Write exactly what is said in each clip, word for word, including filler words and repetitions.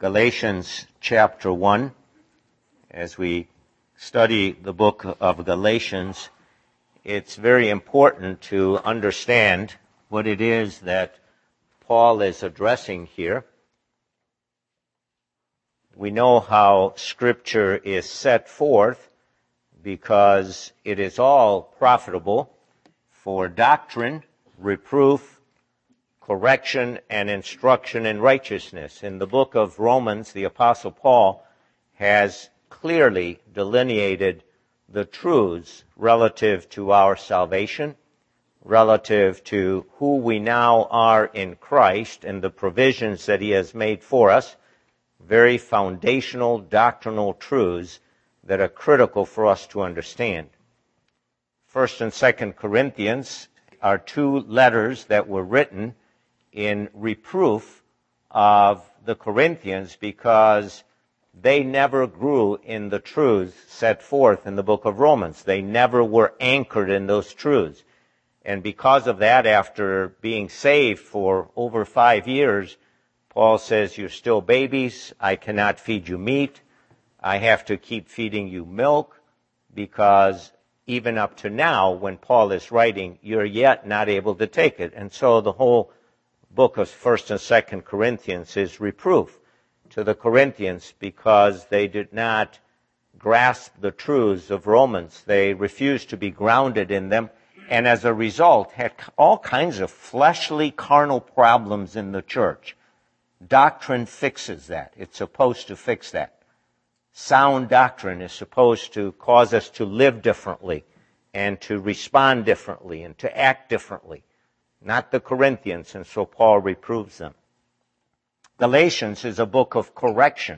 Galatians chapter one. As we study the book of Galatians, it's very important to understand what it is that Paul is addressing here. We know how Scripture is set forth because it is all profitable for doctrine, reproof, correction, and instruction in righteousness. In the book of Romans, the Apostle Paul has clearly delineated the truths relative to our salvation, relative to who we now are in Christ and the provisions that He has made for us, very foundational doctrinal truths that are critical for us to understand. First and Second Corinthians are two letters that were written in reproof of the Corinthians because they never grew in the truths set forth in the book of Romans. They never were anchored in those truths. And because of that, after being saved for over five years, Paul says, you're still babies. I cannot feed you meat. I have to keep feeding you milk because even up to now, when Paul is writing, you're yet not able to take it. And so the whole book of First and Second Corinthians is reproof to the Corinthians because they did not grasp the truths of Romans. They refused to be grounded in them, and as a result had all kinds of fleshly, carnal problems in the church. Doctrine fixes that. It's supposed to fix that. Sound doctrine is supposed to cause us to live differently and to respond differently and to act differently. Not the Corinthians, and so Paul reproves them. Galatians is a book of correction.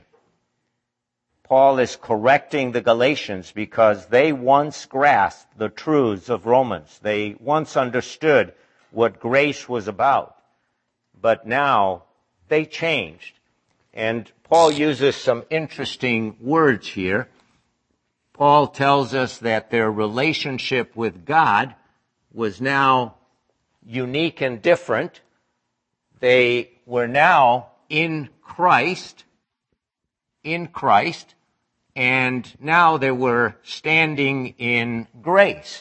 Paul is correcting the Galatians because they once grasped the truths of Romans. They once understood what grace was about. But now they changed. And Paul uses some interesting words here. Paul tells us that their relationship with God was now unique and different. They were now in Christ, in Christ, and now they were standing in grace.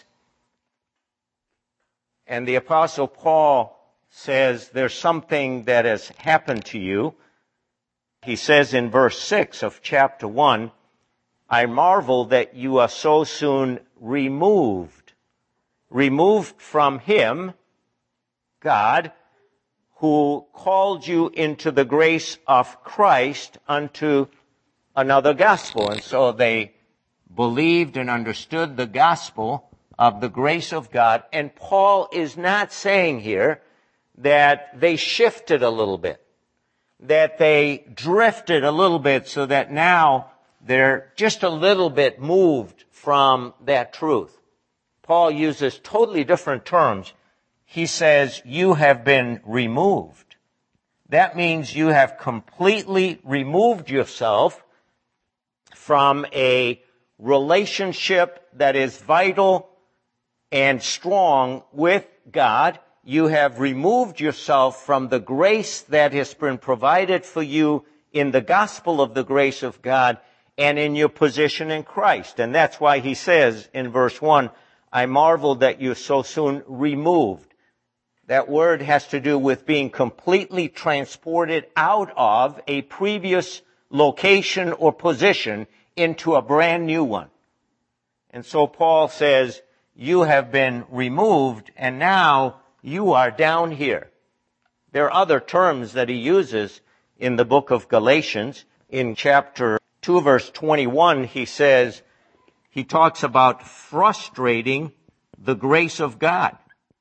And the Apostle Paul says there's something that has happened to you. He says in verse six of chapter one, I marvel that you are so soon removed, removed from Him, God, who called you into the grace of Christ unto another gospel. And so they believed and understood the gospel of the grace of God. And Paul is not saying here that they shifted a little bit, that they drifted a little bit so that now they're just a little bit moved from that truth. Paul uses totally different terms. He says, you have been removed. That means you have completely removed yourself from a relationship that is vital and strong with God. You have removed yourself from the grace that has been provided for you in the gospel of the grace of God and in your position in Christ. And that's why he says in verse one, I marvel that you're so soon removed. That word has to do with being completely transported out of a previous location or position into a brand new one. And so Paul says, you have been removed and now you are down here. There are other terms that he uses in the book of Galatians. In chapter two, verse twenty-one, he says, he talks about frustrating the grace of God.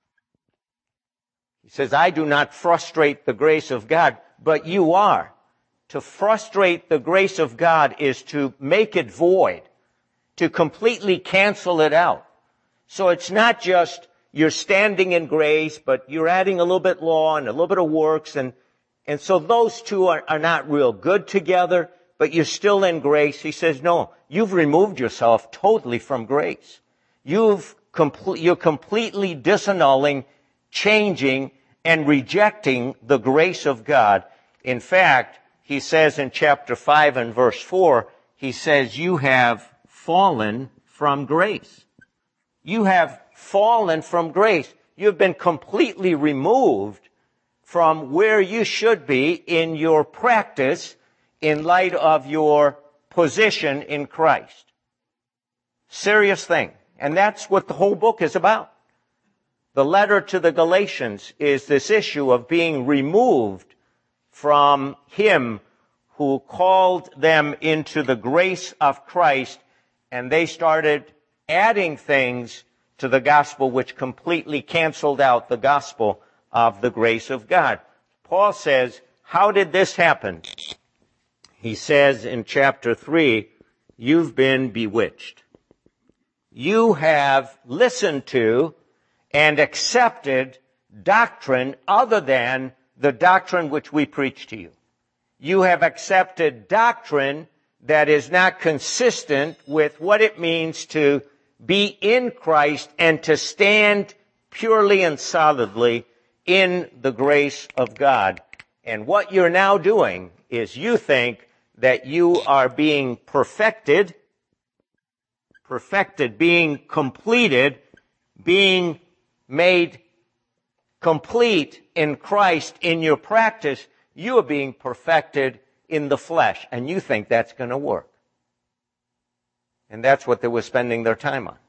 He says, I do not frustrate the grace of God, but you are. To frustrate the grace of God is to make it void, to completely cancel it out. So it's not just you're standing in grace, but you're adding a little bit law and a little bit of works. And, and so those two are, are not real good together, but you're still in grace. He says, no, you've removed yourself totally from grace. You've complete, you're completely disannulling, changing, and rejecting the grace of God. In fact, he says in chapter five and verse four, he says, you have fallen from grace. You have fallen from grace. You've been completely removed from where you should be in your practice in light of your position in Christ. Serious thing. And that's what the whole book is about. The letter to the Galatians is this issue of being removed from Him who called them into the grace of Christ, and they started adding things to the gospel which completely canceled out the gospel of the grace of God. Paul says, how did this happen? He says in chapter three, you've been bewitched. You have listened to and accepted doctrine other than the doctrine which we preach to you. You have accepted doctrine that is not consistent with what it means to be in Christ and to stand purely and solidly in the grace of God. And what you're now doing is you think that you are being perfected, perfected, being completed, being made complete in Christ in your practice. You are being perfected in the flesh, and you think that's going to work. And that's what they were spending their time on.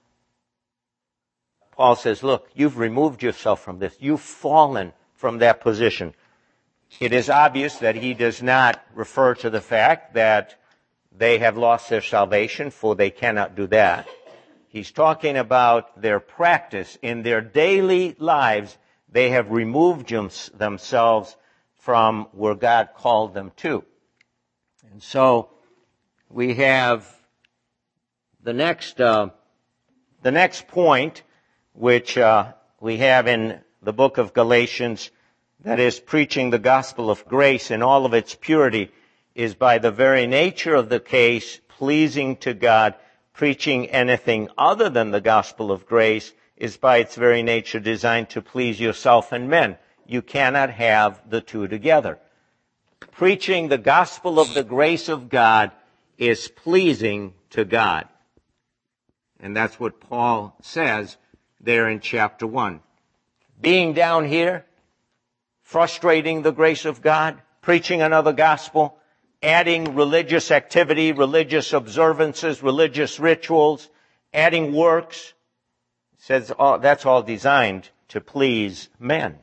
Paul says, look, you've removed yourself from this. You've fallen from that position. It is obvious that he does not refer to the fact that they have lost their salvation, for they cannot do that. He's talking about their practice. In their daily lives, they have removed themselves from where God called them to. And so we have the next uh, the next point, which uh, we have in the book of Galatians, that is preaching the gospel of grace in all of its purity, is by the very nature of the case pleasing to God. Preaching anything other than the gospel of grace is by its very nature designed to please yourself and men. You cannot have the two together. Preaching the gospel of the grace of God is pleasing to God. And that's what Paul says there in chapter one. Being down here, frustrating the grace of God, preaching another gospel, adding religious activity, religious observances, religious rituals, adding works, says all, that's all designed to please men.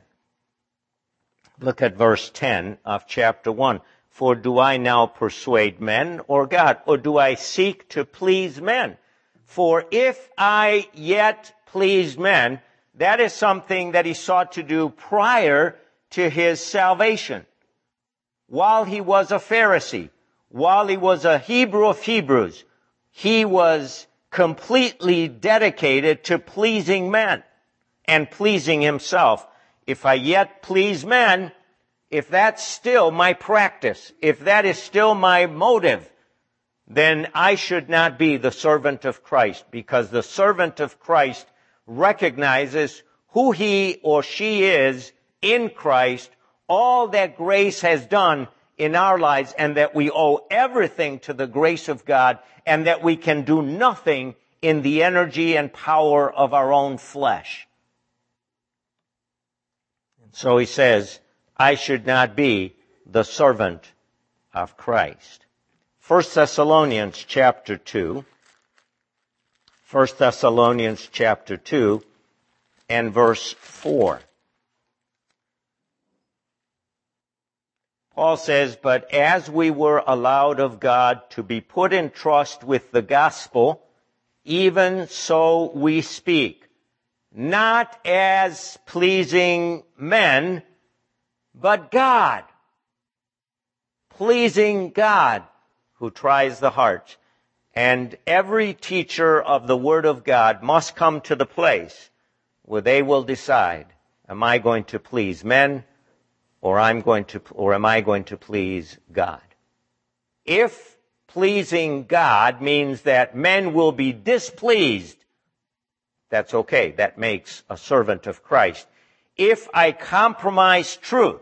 Look at verse ten of chapter one. For do I now persuade men or God, or do I seek to please men? For if I yet pleased men, that is something that he sought to do prior to his salvation. While he was a Pharisee, while he was a Hebrew of Hebrews, he was completely dedicated to pleasing men and pleasing himself. If I yet please men, if that's still my practice, if that is still my motive, then I should not be the servant of Christ, because the servant of Christ recognizes who he or she is in Christ, all that grace has done in our lives, and that we owe everything to the grace of God, and that we can do nothing in the energy and power of our own flesh. So he says, I should not be the servant of Christ. First Thessalonians chapter two. First Thessalonians chapter two and verse four. Paul says, but as we were allowed of God to be put in trust with the gospel, even so we speak, not as pleasing men, but God, pleasing God who tries the heart. And every teacher of the Word of God must come to the place where they will decide, am I going to please men, or I'm going to, or am I going to please God? If pleasing God means that men will be displeased, that's okay. That makes a servant of Christ. If I compromise truth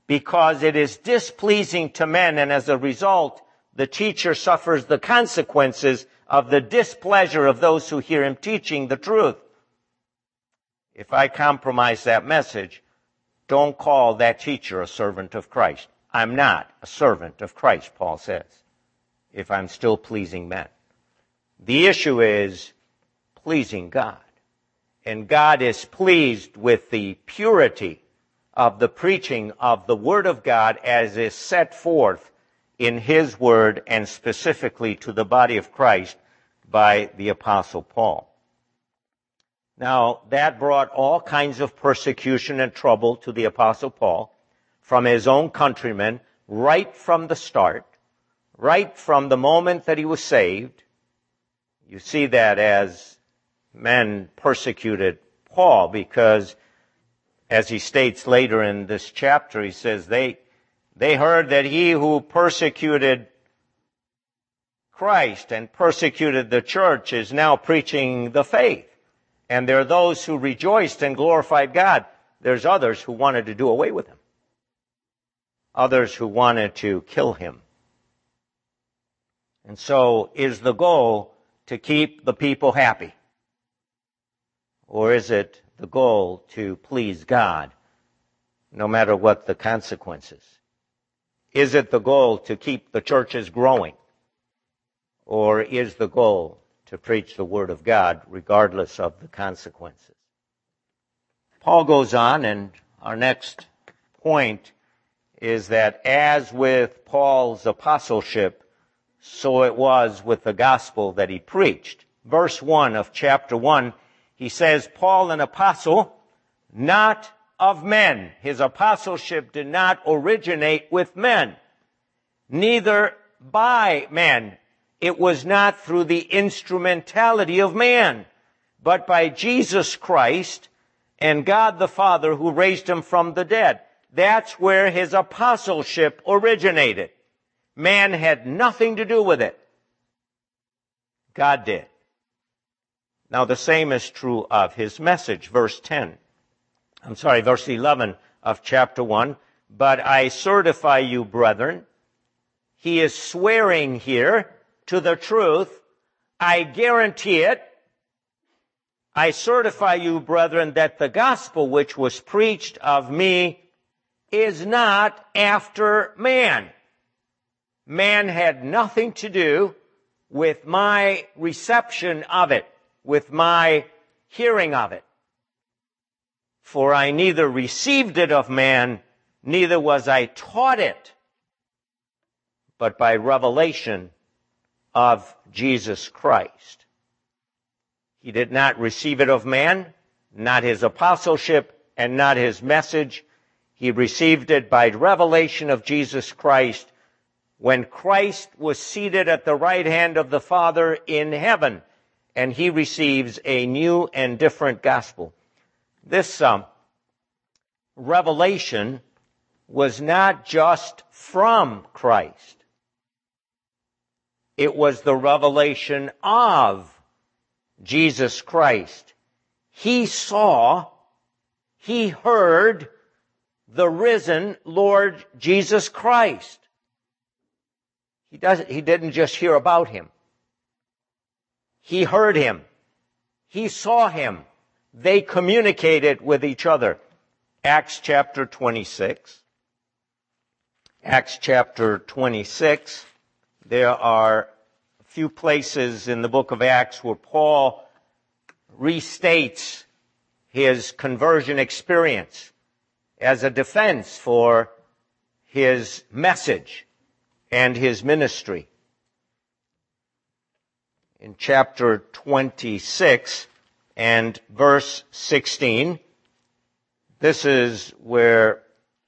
because it is displeasing to men, and as a result, the teacher suffers the consequences of the displeasure of those who hear him teaching the truth. If I compromise that message, don't call that teacher a servant of Christ. I'm not a servant of Christ, Paul says, if I'm still pleasing men. The issue is pleasing God. And God is pleased with the purity of the preaching of the Word of God as is set forth in His Word, and specifically to the body of Christ by the Apostle Paul. Now, that brought all kinds of persecution and trouble to the Apostle Paul from his own countrymen right from the start, right from the moment that he was saved. You see that as men persecuted Paul because, as he states later in this chapter, he says, they, they heard that he who persecuted Christ and persecuted the church is now preaching the faith. And there are those who rejoiced and glorified God. There's others who wanted to do away with him. Others who wanted to kill him. And so, is the goal to keep the people happy? Or is it the goal to please God, no matter what the consequences? Is it the goal to keep the churches growing? Or is the goal to preach the Word of God regardless of the consequences? Paul goes on, and our next point is that as with Paul's apostleship, so it was with the gospel that he preached. Verse one of chapter one, he says, Paul, an apostle, not of men. His apostleship did not originate with men, neither by men. It was not through the instrumentality of man, but by Jesus Christ and God the Father who raised him from the dead. That's where his apostleship originated. Man had nothing to do with it. God did. Now the same is true of his message, verse ten. I'm sorry, verse eleven of chapter one. But I certify you, brethren, he is swearing here to the truth. I guarantee it. I certify you, brethren, that the gospel which was preached of me is not after man. Man had nothing to do with my reception of it, with my hearing of it. For I neither received it of man, neither was I taught it, but by revelation of Jesus Christ. He did not receive it of man, not his apostleship, and not his message. He received it by revelation of Jesus Christ when Christ was seated at the right hand of the Father in heaven, and he receives a new and different gospel. This um, revelation was not just from Christ. It was the revelation of Jesus Christ. He saw, he heard the risen Lord Jesus Christ. He doesn't, he didn't just hear about him. He heard him. He saw him. They communicated with each other. Acts chapter twenty-six. Acts chapter twenty-six. There are a few places in the book of Acts where Paul restates his conversion experience as a defense for his message and his ministry. In chapter twenty-six and verse sixteen, this is where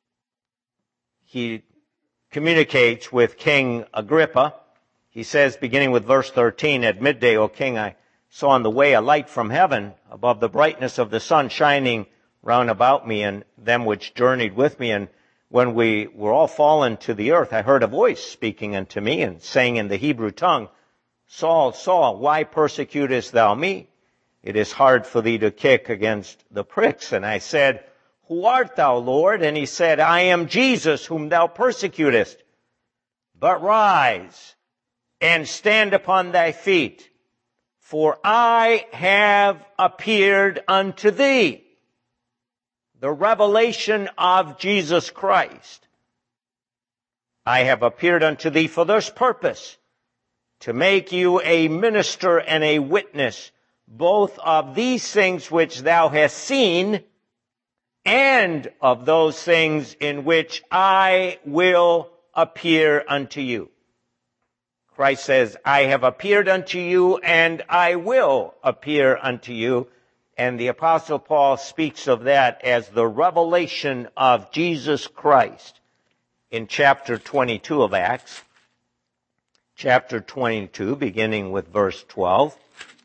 he communicates with King Agrippa. He says, beginning with verse thirteen, at midday, O king, I saw on the way a light from heaven above the brightness of the sun shining round about me and them which journeyed with me. And when we were all fallen to the earth, I heard a voice speaking unto me and saying in the Hebrew tongue, Saul, Saul, why persecutest thou me? It is hard for thee to kick against the pricks. And I said, Who art thou, Lord? And he said, I am Jesus, whom thou persecutest. But rise and stand upon thy feet, for I have appeared unto thee. The revelation of Jesus Christ. I have appeared unto thee for this purpose, to make you a minister and a witness, both of these things which thou hast seen, and of those things in which I will appear unto you. Christ says, I have appeared unto you, and I will appear unto you. And the Apostle Paul speaks of that as the revelation of Jesus Christ in chapter twenty-two of Acts. Chapter twenty-two, beginning with verse twelve.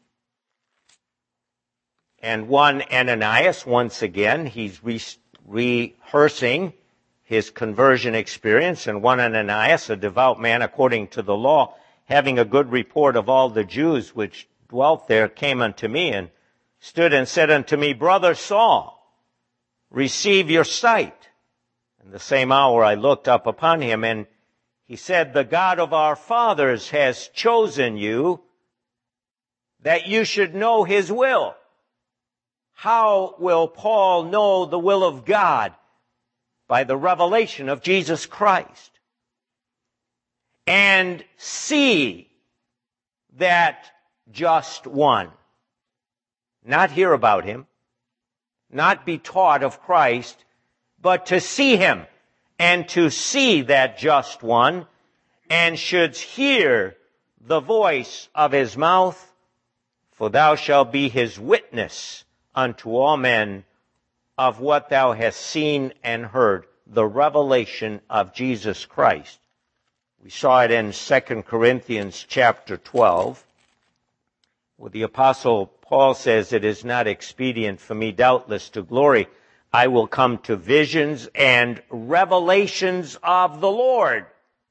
And one Ananias, once again, he's re- rehearsing his conversion experience. And one Ananias, a devout man according to the law, having a good report of all the Jews which dwelt there, came unto me and stood and said unto me, Brother Saul, receive your sight. In the same hour I looked up upon him, and he said, The God of our fathers has chosen you, that you should know his will. How will Paul know the will of God? By the revelation of Jesus Christ. And see that just one. Not hear about him, not be taught of Christ, but to see him, and to see that just one, and shouldst hear the voice of his mouth, for thou shalt be his witness unto all men of what thou hast seen and heard, the revelation of Jesus Christ. We saw it in Second Corinthians chapter twelve, where the Apostle Paul says, It is not expedient for me, doubtless, to glory. I will come to visions and revelations of the Lord.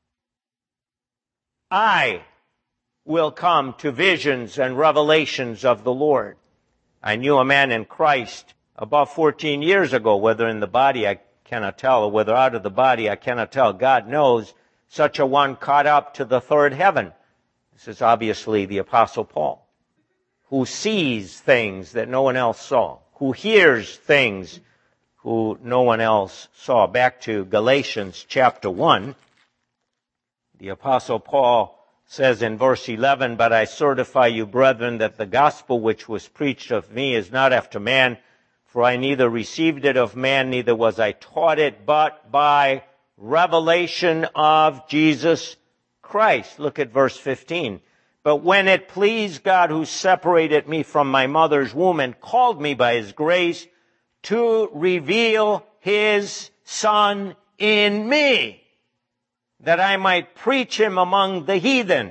I will come to visions and revelations of the Lord. I knew a man in Christ about fourteen years ago, whether in the body I cannot tell, or whether out of the body I cannot tell. God knows. Such a one caught up to the third heaven. This is obviously the Apostle Paul, who sees things that no one else saw, who hears things who no one else saw. Back to Galatians chapter one, the Apostle Paul says in verse eleven, But I certify you, brethren, that the gospel which was preached of me is not after man, for I neither received it of man, neither was I taught it, but by revelation of Jesus Christ. Look at verse fifteen. But when it pleased God, who separated me from my mother's womb and called me by his grace to reveal his Son in me, that I might preach him among the heathen.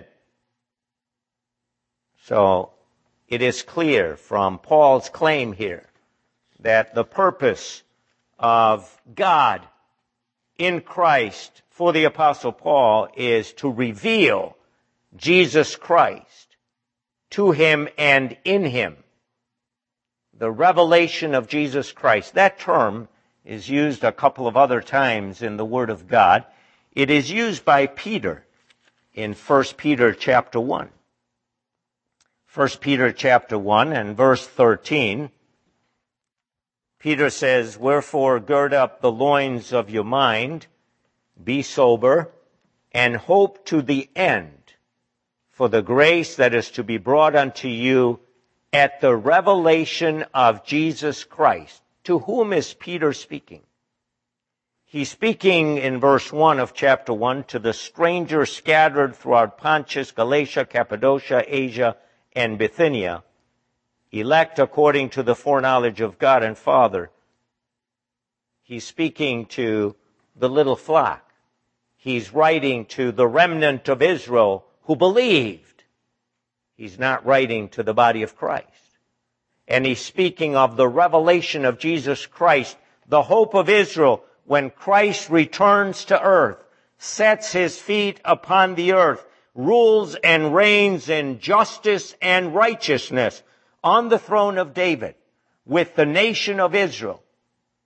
So it is clear from Paul's claim here that the purpose of God in Christ for the Apostle Paul is to reveal Jesus Christ to him and in him. The revelation of Jesus Christ. That term is used a couple of other times in the Word of God. It is used by Peter in First Peter chapter one. First Peter chapter one and verse thirteen. Peter says, Wherefore gird up the loins of your mind, be sober, and hope to the end for the grace that is to be brought unto you at the revelation of Jesus Christ. To whom is Peter speaking? He's speaking in verse one of chapter one to the strangers scattered throughout Pontus, Galatia, Cappadocia, Asia, and Bithynia, elect according to the foreknowledge of God and Father. He's speaking to the little flock. He's writing to the remnant of Israel who believed. He's not writing to the body of Christ. And he's speaking of the revelation of Jesus Christ, the hope of Israel, when Christ returns to earth, sets his feet upon the earth, rules and reigns in justice and righteousness on the throne of David with the nation of Israel.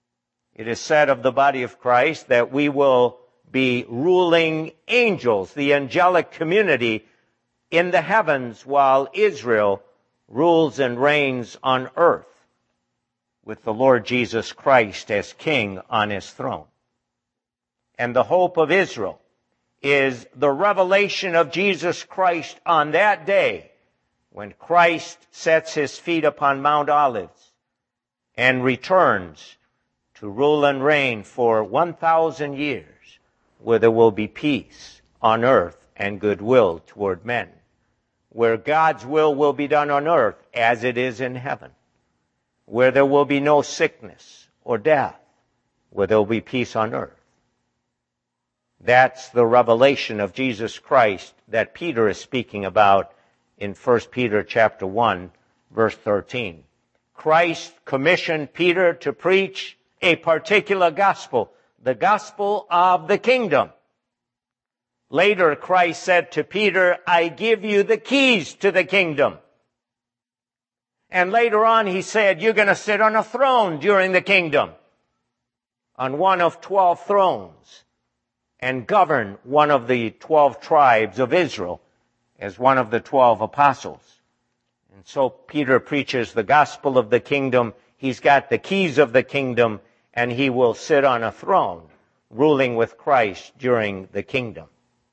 It is said of the body of Christ that we will be ruling angels, the angelic community in the heavens, while Israel rules and reigns on earth with the Lord Jesus Christ as king on his throne. And the hope of Israel is the revelation of Jesus Christ on that day when Christ sets his feet upon Mount Olives and returns to rule and reign for one thousand years, where there will be peace on earth and goodwill toward men, where God's will will be done on earth as it is in heaven, where there will be no sickness or death, where there will be peace on earth. That's the revelation of Jesus Christ that Peter is speaking about in First Peter chapter one, verse thirteen. Christ commissioned Peter to preach a particular gospel, the gospel of the kingdom. Later, Christ said to Peter, I give you the keys to the kingdom. And later on, he said, you're going to sit on a throne during the kingdom, on one of twelve thrones, and govern one of the twelve tribes of Israel as one of the twelve apostles. And so Peter preaches the gospel of the kingdom. He's got the keys of the kingdom, and he will sit on a throne, ruling with Christ during the kingdom.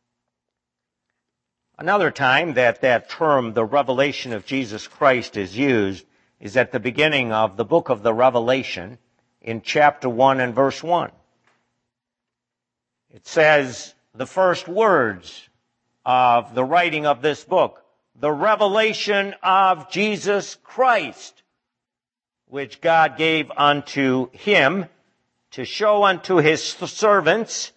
Another time that that term, the revelation of Jesus Christ, is used is at the beginning of the book of the Revelation in chapter one and verse one. It says the first words of the writing of this book, the revelation of Jesus Christ, which God gave unto him to show unto his servants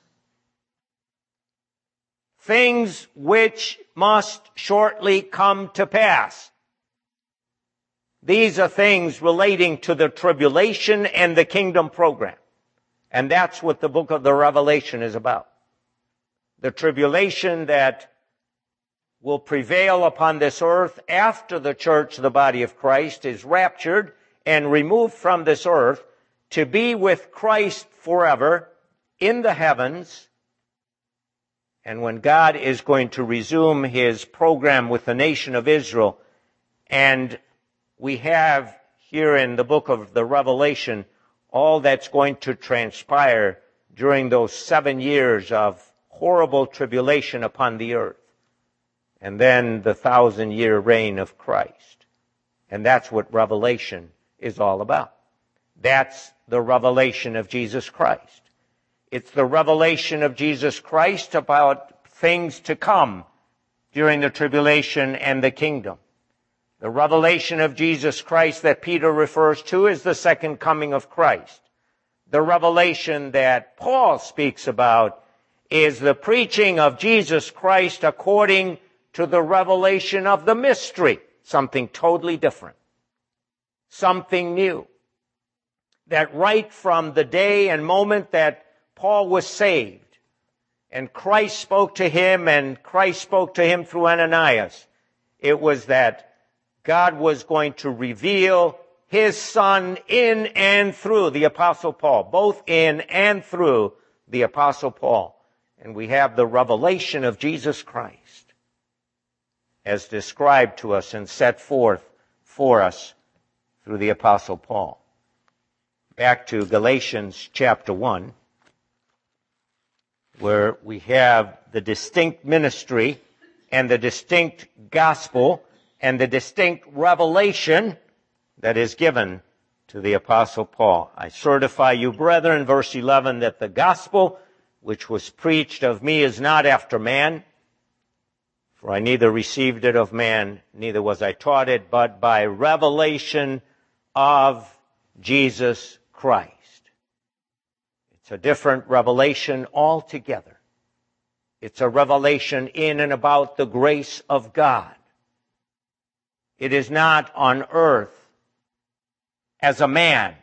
things which must shortly come to pass. These are things relating to the tribulation and the kingdom program. And that's what the book of the Revelation is about. The tribulation that will prevail upon this earth after the church, the body of Christ, is raptured and removed from this earth to be with Christ forever in the heavens. And when God is going to resume his program with the nation of Israel, and we have here in the book of the Revelation all that's going to transpire during those seven years of horrible tribulation upon the earth, and then the thousand-year reign of Christ. And that's what Revelation is all about. That's the revelation of Jesus Christ. It's the revelation of Jesus Christ about things to come during the tribulation and the kingdom. The revelation of Jesus Christ that Peter refers to is the second coming of Christ. The revelation that Paul speaks about is the preaching of Jesus Christ according to the revelation of the mystery, something totally different, something new. That right from the day and moment that Paul was saved, and Christ spoke to him, and Christ spoke to him through Ananias, it was that God was going to reveal his Son in and through the Apostle Paul, both in and through the Apostle Paul. And we have the revelation of Jesus Christ as described to us and set forth for us through the Apostle Paul. Back to Galatians chapter one, where we have the distinct ministry and the distinct gospel and the distinct revelation that is given to the Apostle Paul. I certify you, brethren, verse eleven, that the gospel which was preached of me is not after man, for I neither received it of man, neither was I taught it, but by revelation of Jesus Christ. It's a different revelation altogether. It's a revelation in and about the grace of God. It is not on earth as a man,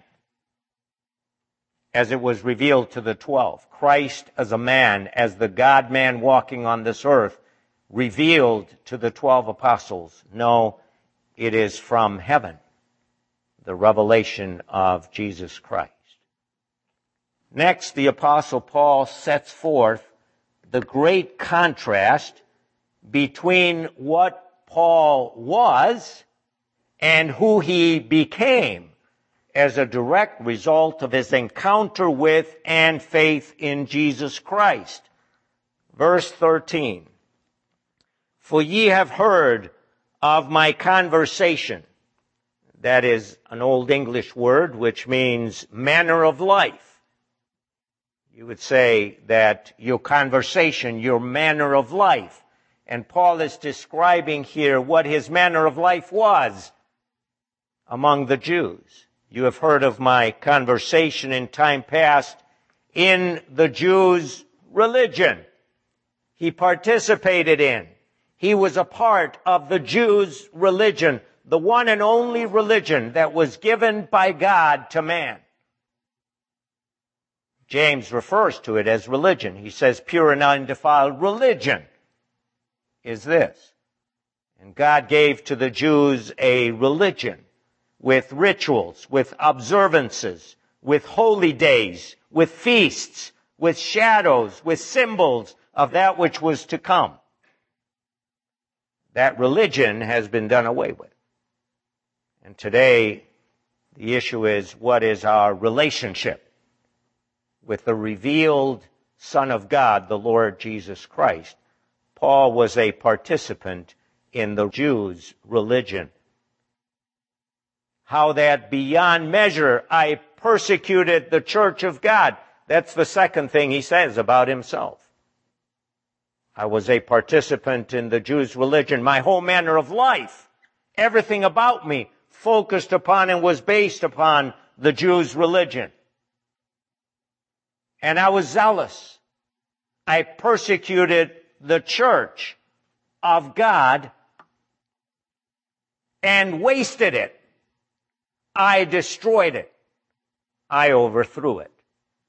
as it was revealed to the twelve. Christ as a man, as the God-man walking on this earth, revealed to the twelve apostles. No, it is from heaven, the revelation of Jesus Christ. Next, the Apostle Paul sets forth the great contrast between what Paul was and who he became as a direct result of his encounter with and faith in Jesus Christ. Verse thirteen, "For ye have heard of my conversation." That is an Old English word which means manner of life. You would say that your conversation, your manner of life. And Paul is describing here what his manner of life was among the Jews. You have heard of my conversation in time past in the Jews' religion. He participated in. He was a part of the Jews' religion, the one and only religion that was given by God to man. James refers to it as religion. He says pure and undefiled religion is this. And God gave to the Jews a religion with rituals, with observances, with holy days, with feasts, with shadows, with symbols of that which was to come. That religion has been done away with. And today, the issue is, what is our relationship with the revealed Son of God, the Lord Jesus Christ? Paul was a participant in the Jews' religion. How that beyond measure I persecuted the church of God. That's the second thing he says about himself. I was a participant in the Jews' religion. My whole manner of life, everything about me, focused upon and was based upon the Jews' religion. And I was zealous. I persecuted the church of God and wasted it. I destroyed it. I overthrew it.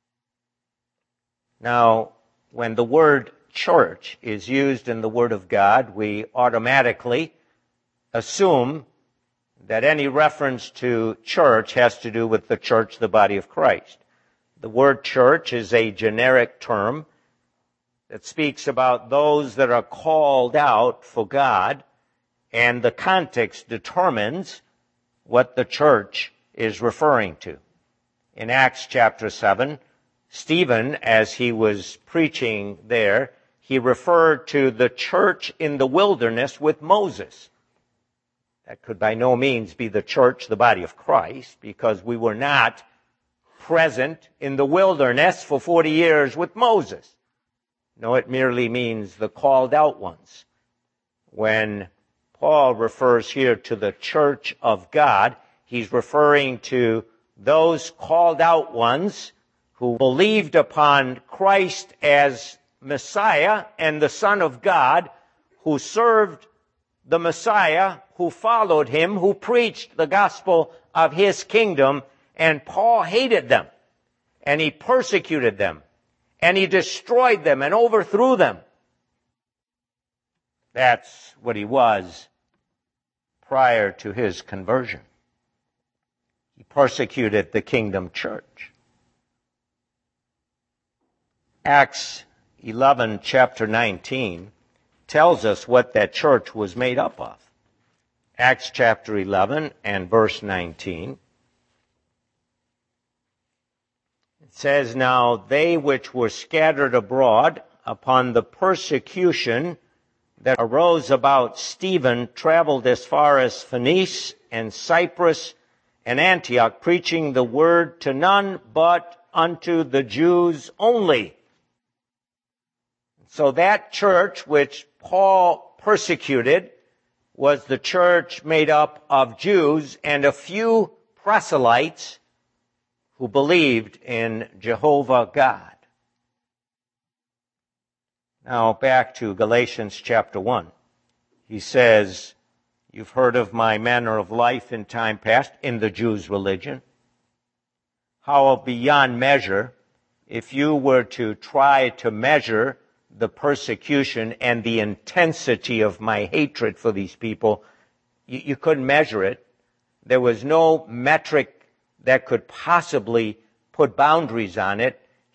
Now, when the word church is used in the Word of God, we automatically assume that any reference to church has to do with the church, the body of Christ. The word church is a generic term that speaks about those that are called out for God, and the context determines what the church is referring to. In Acts chapter seven, Stephen, as he was preaching there, he referred to the church in the wilderness with Moses. That could by no means be the church, the body of Christ, because we were not present in the wilderness for forty years with Moses. No, it merely means the called out ones. When Paul refers here to the church of God, he's referring to those called out ones who believed upon Christ as Messiah and the Son of God, who served the Messiah, who followed him, who preached the gospel of his kingdom. And Paul hated them, and he persecuted them, and he destroyed them and overthrew them. That's what he was prior to his conversion. He persecuted the kingdom church. Acts eleven, chapter nineteen, tells us what that church was made up of. Acts chapter eleven and verse nineteen. It says, "Now they which were scattered abroad upon the persecution that arose about Stephen traveled as far as Phoenice and Cyprus and Antioch, preaching the word to none but unto the Jews only." So that church which Paul persecuted was the church made up of Jews and a few proselytes who believed in Jehovah God. Now back to Galatians chapter one. He says, "You've heard of my manner of life in time past in the Jews' religion. How beyond measure, if you were to try to measure the persecution and the intensity of my hatred for these people, you, you couldn't measure it. There was no metric that could possibly put boundaries on it.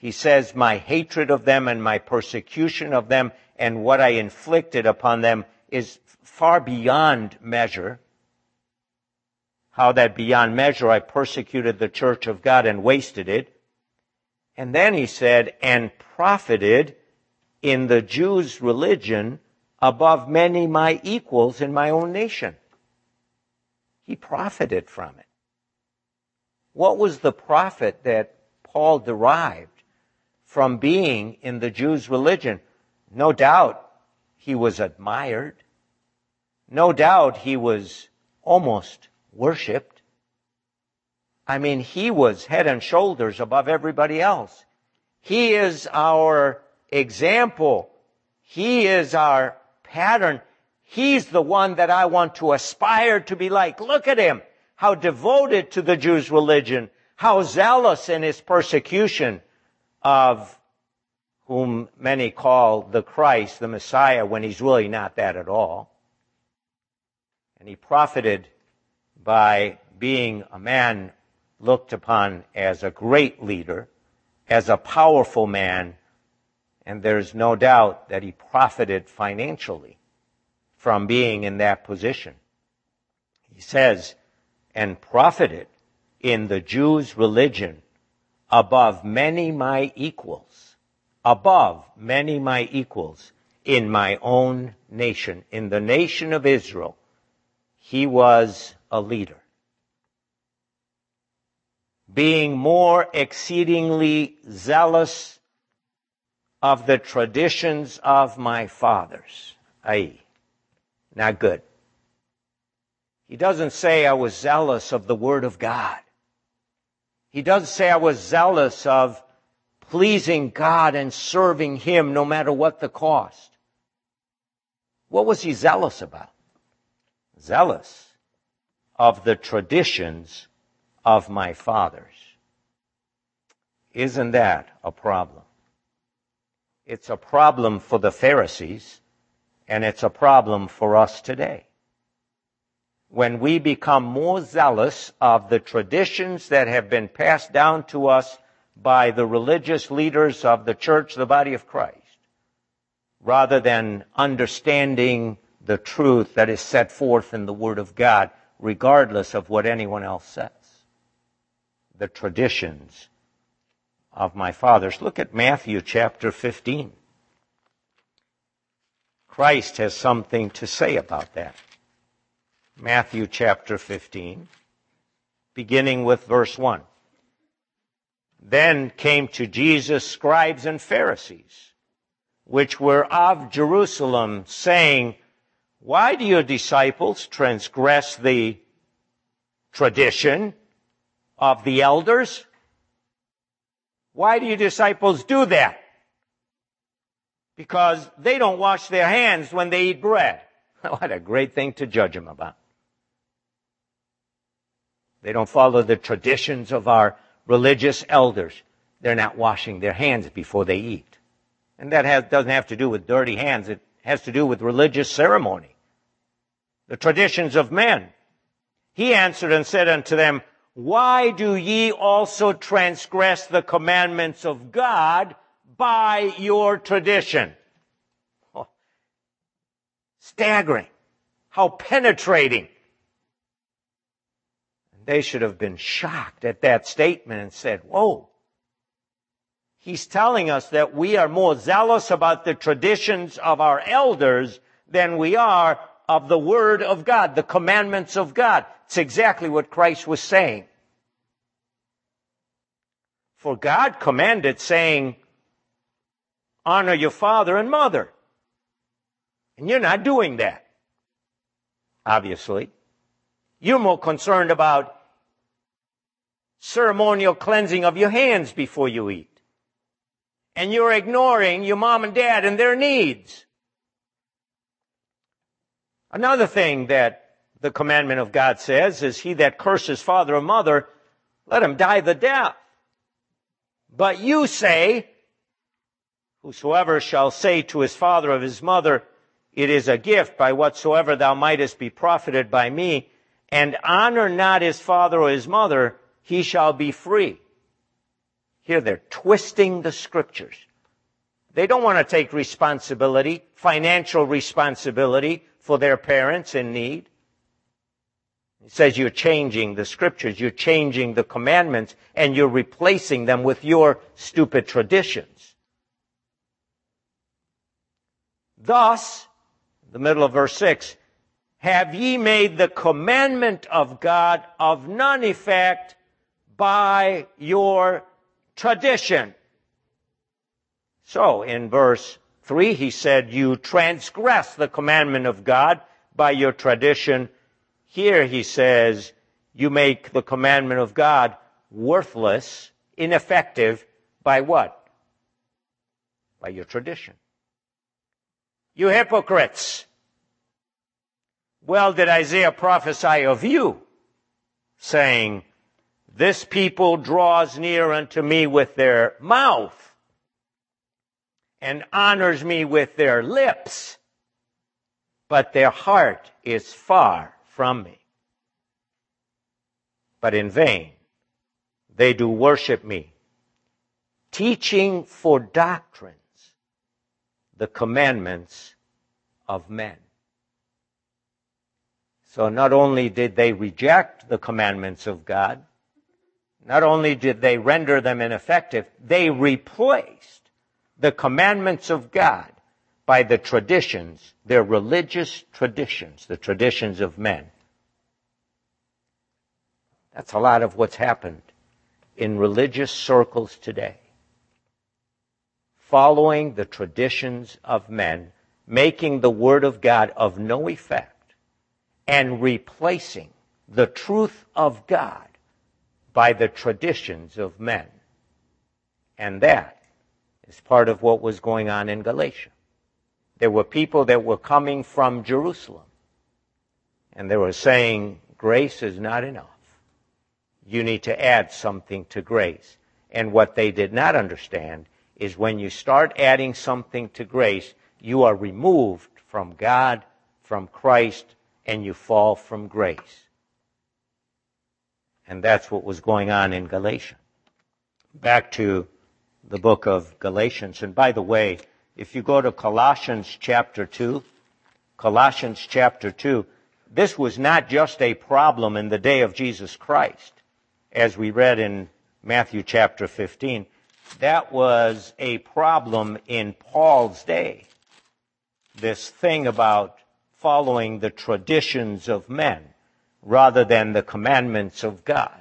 He says, my hatred of them and my persecution of them and what I inflicted upon them is far beyond measure. How that beyond measure I persecuted the church of God and wasted it. And then he said, and profited in the Jews' religion above many my equals in my own nation. He profited from it. What was the profit that Paul derived from being in the Jews' religion? No doubt he was admired. No doubt he was almost worshipped. I mean, he was head and shoulders above everybody else. He is our example. He is our pattern. He's the one that I want to aspire to be like. Look at him. How devoted to the Jews' religion. How zealous in his persecution of whom many call the Christ, the Messiah, when he's really not that at all. And he profited by being a man looked upon as a great leader, as a powerful man, and there's no doubt that he profited financially from being in that position. He says, and profited in the Jews' religion above many my equals, above many my equals in my own nation, in the nation of Israel. He was a leader. Being more exceedingly zealous of the traditions of my fathers. Aye, not good. He doesn't say I was zealous of the Word of God. He doesn't say I was zealous of pleasing God and serving Him no matter what the cost. What was he zealous about? Zealous of the traditions of my fathers. Isn't that a problem? It's a problem for the Pharisees, and it's a problem for us today. When we become more zealous of the traditions that have been passed down to us by the religious leaders of the church, the body of Christ, rather than understanding the truth that is set forth in the Word of God, regardless of what anyone else says. The traditions of my fathers. Look at Matthew chapter fifteen. Christ has something to say about that. Matthew chapter fifteen, beginning with verse one. Then came to Jesus scribes and Pharisees, which were of Jerusalem, saying, why do your disciples transgress the tradition of the elders? Why do your disciples do that? Because they don't wash their hands when they eat bread. What a great thing to judge them about. They don't follow the traditions of our religious elders. They're not washing their hands before they eat. And that has, doesn't have to do with dirty hands. It has to do with religious ceremony. The traditions of men. He answered and said unto them, why do ye also transgress the commandments of God by your tradition? Oh, staggering. How penetrating. They should have been shocked at that statement and said, whoa. He's telling us that we are more zealous about the traditions of our elders than we are of the Word of God, the commandments of God. It's exactly what Christ was saying. For God commanded, saying, honor your father and mother. And you're not doing that, obviously. You're more concerned about ceremonial cleansing of your hands before you eat. And you're ignoring your mom and dad and their needs. Another thing that the commandment of God says is, he that curses father or mother, let him die the death. But you say, whosoever shall say to his father or his mother, it is a gift by whatsoever thou mightest be profited by me, and honor not his father or his mother, he shall be free. Here they're twisting the Scriptures. They don't want to take responsibility, financial responsibility for their parents in need. It says you're changing the Scriptures, you're changing the commandments, and you're replacing them with your stupid traditions. Thus, the middle of verse six, have ye made the commandment of God of none effect by your tradition. So, in verse three, he said, you transgress the commandment of God by your tradition. Here he says, you make the commandment of God worthless, ineffective, by what? By your tradition. You hypocrites! Well did Isaiah prophesy of you, saying, this people draws near unto me with their mouth, and honors me with their lips, but their heart is far from me. But in vain they do worship me, teaching for doctrines the commandments of men. So not only did they reject the commandments of God, not only did they render them ineffective, they replaced the commandments of God by the traditions, their religious traditions, the traditions of men. That's a lot of what's happened in religious circles today. Following the traditions of men, making the Word of God of no effect, and replacing the truth of God by the traditions of men. And that is part of what was going on in Galatia. There were people that were coming from Jerusalem, and they were saying, grace is not enough. You need to add something to grace. And what they did not understand is when you start adding something to grace, you are removed from God, from Christ, and you fall from grace. And that's what was going on in Galatia. Back to the book of Galatians. And by the way, if you go to Colossians chapter two, Colossians chapter two, this was not just a problem in the day of Jesus Christ, as we read in Matthew chapter fifteen. That was a problem in Paul's day. This thing about following the traditions of men rather than the commandments of God.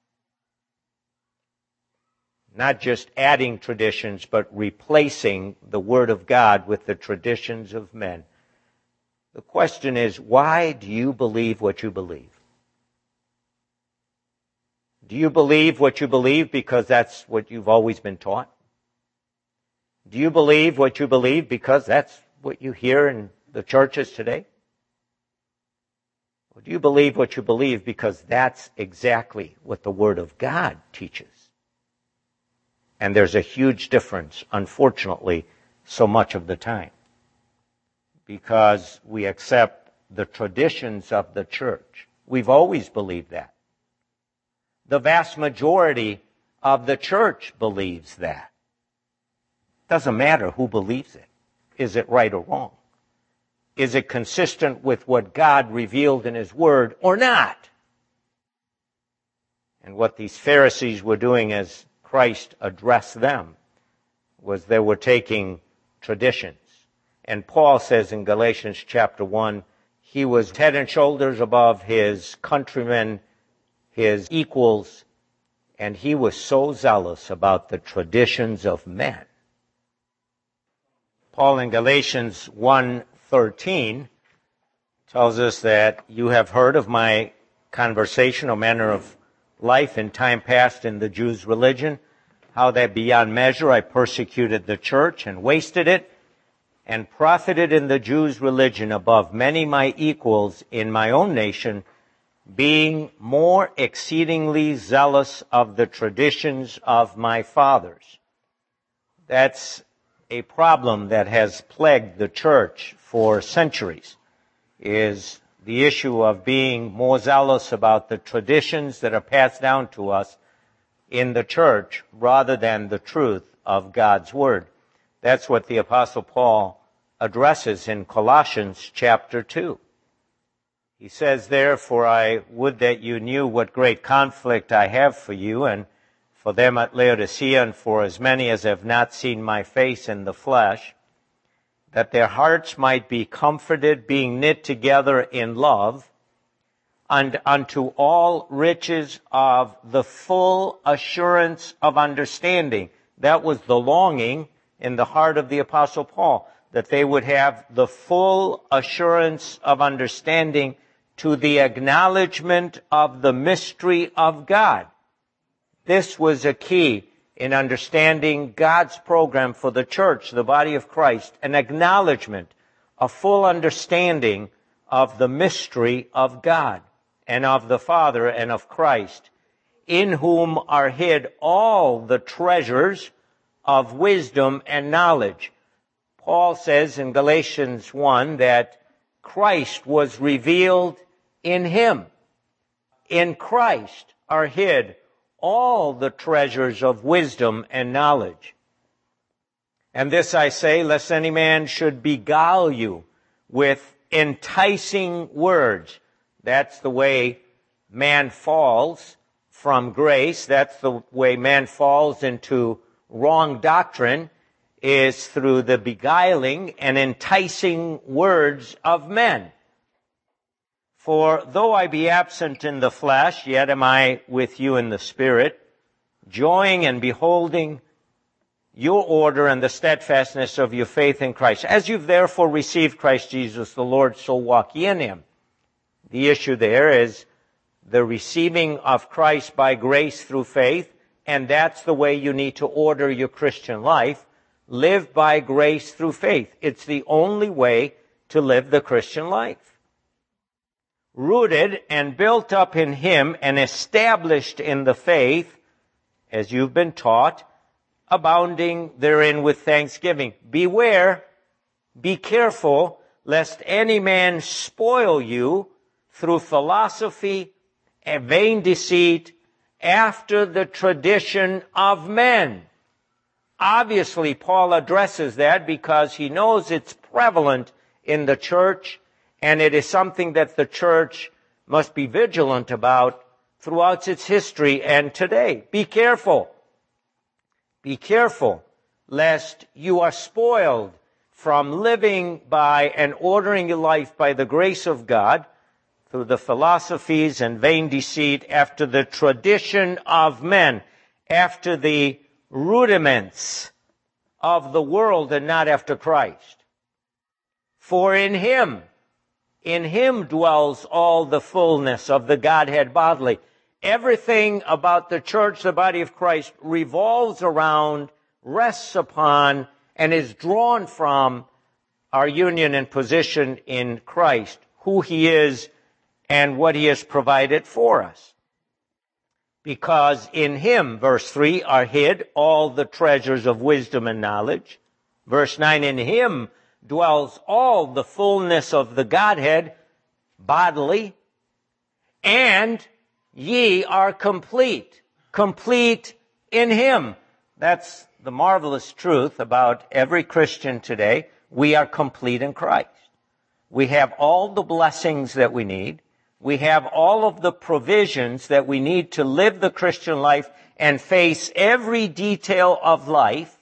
Not just adding traditions, but replacing the Word of God with the traditions of men. The question is, why do you believe what you believe? Do you believe what you believe because that's what you've always been taught? Do you believe what you believe because that's what you hear in the churches today? Or do you believe what you believe because that's exactly what the Word of God teaches? And there's a huge difference, unfortunately, so much of the time. Because we accept the traditions of the church. We've always believed that. The vast majority of the church believes that. Doesn't matter who believes it. Is it right or wrong? Is it consistent with what God revealed in His Word or not? And what these Pharisees were doing as Christ addressed them was they were taking traditions. And Paul says in Galatians chapter one, he was head and shoulders above his countrymen, his equals, and he was so zealous about the traditions of men. Paul in Galatians one thirteen tells us that you have heard of my conversation or manner of life in time past in the Jews' religion, how that beyond measure I persecuted the church and wasted it, and profited in the Jews' religion above many my equals in my own nation, being more exceedingly zealous of the traditions of my fathers. That's a problem that has plagued the church for centuries, is the issue of being more zealous about the traditions that are passed down to us in the church rather than the truth of God's Word. That's what the Apostle Paul addresses in Colossians chapter two. He says, "Therefore I would that you knew what great conflict I have for you, and for them at Laodicea, and for as many as have not seen my face in the flesh, that their hearts might be comforted, being knit together in love, and unto all riches of the full assurance of understanding." That was the longing in the heart of the Apostle Paul, that they would have the full assurance of understanding to the acknowledgement of the mystery of God. This was a key in understanding God's program for the church, the body of Christ, an acknowledgement, a full understanding of the mystery of God and of the Father and of Christ, in whom are hid all the treasures of wisdom and knowledge. Paul says in Galatians one that Christ was revealed in him. In Christ are hid all the treasures of wisdom and knowledge. And this I say, lest any man should beguile you with enticing words. That's the way man falls from grace. That's the way man falls into wrong doctrine, is through the beguiling and enticing words of men. For though I be absent in the flesh, yet am I with you in the Spirit, joying and beholding your order and the steadfastness of your faith in Christ. As you've therefore received Christ Jesus the Lord, so walk ye in him. The issue there is the receiving of Christ by grace through faith, and that's the way you need to order your Christian life. Live by grace through faith. It's the only way to live the Christian life. Rooted and built up in him and established in the faith, as you've been taught, abounding therein with thanksgiving. Beware, be careful, lest any man spoil you through philosophy and vain deceit, after the tradition of men. Obviously, Paul addresses that because he knows it's prevalent in the church, and it is something that the church must be vigilant about throughout its history and today. Be careful. Be careful lest you are spoiled from living by and ordering your life by the grace of God through the philosophies and vain deceit, after the tradition of men, after the rudiments of the world and not after Christ. For in him, in him dwells all the fullness of the Godhead bodily. Everything about the church, the body of Christ, revolves around, rests upon, and is drawn from our union and position in Christ, who he is and what he has provided for us. Because in him, verse three, are hid all the treasures of wisdom and knowledge. Verse nine, in him dwells all the fullness of the Godhead bodily, and ye are complete, complete in him. That's the marvelous truth about every Christian today. We are complete in Christ. We have all the blessings that we need. We have all of the provisions that we need to live the Christian life and face every detail of life.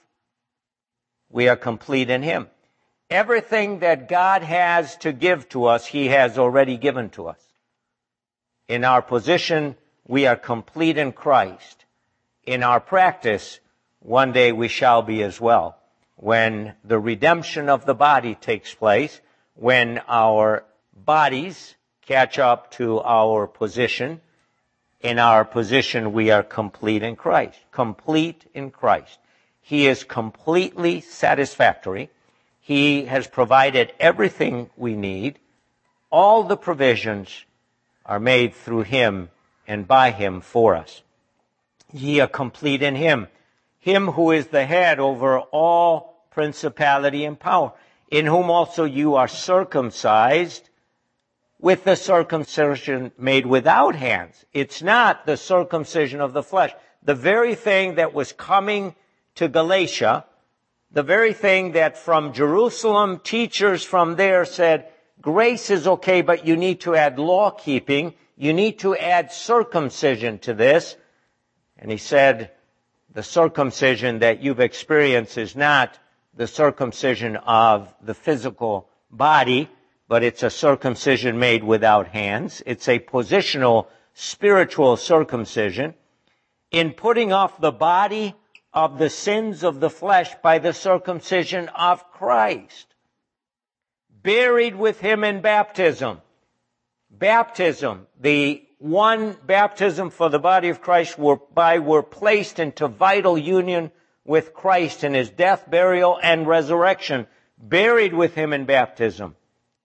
We are complete in him. Everything that God has to give to us, he has already given to us. In our position, we are complete in Christ. In our practice, one day we shall be as well. When the redemption of the body takes place, when our bodies catch up to our position, in our position we are complete in Christ. Complete in Christ. He is completely satisfactory. He has provided everything we need. All the provisions are made through him and by him for us. Ye are complete in him. Him who is the head over all principality and power, in whom also you are circumcised with the circumcision made without hands. It's not the circumcision of the flesh. the very thing that was coming to Galatia, the very thing that from Jerusalem, teachers from there said, grace is okay, but you need to add law keeping. You need to add circumcision to this. And he said, the circumcision that you've experienced is not the circumcision of the physical body, but it's a circumcision made without hands. It's a positional, spiritual circumcision. In putting off the body of the sins of the flesh by the circumcision of Christ. Buried with him in baptism. Baptism, the one baptism for the body of Christ, whereby we're placed into vital union with Christ in his death, burial, and resurrection. Buried with him in baptism.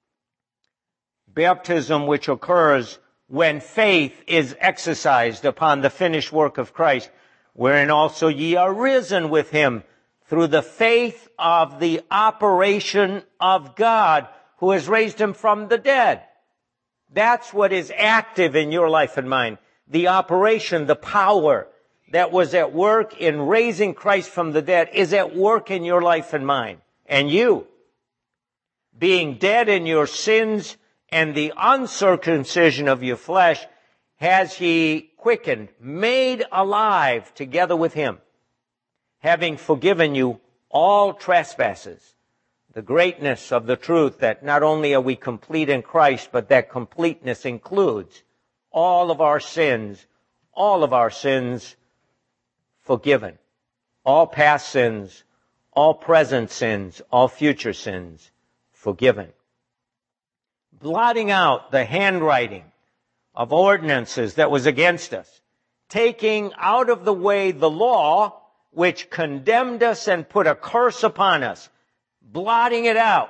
Baptism which occurs when faith is exercised upon the finished work of Christ, wherein also ye are risen with him through the faith of the operation of God, who has raised him from the dead. That's what is active in your life and mine. The operation, the power that was at work in raising Christ from the dead is at work in your life and mine. And you, being dead in your sins and the uncircumcision of your flesh, has he quickened, made alive together with him, having forgiven you all trespasses. The greatness of the truth that not only are we complete in Christ, but that completeness includes all of our sins, all of our sins forgiven, all past sins, all present sins, all future sins forgiven. Blotting out the handwriting of ordinances that was against us, taking out of the way the law which condemned us and put a curse upon us, blotting it out,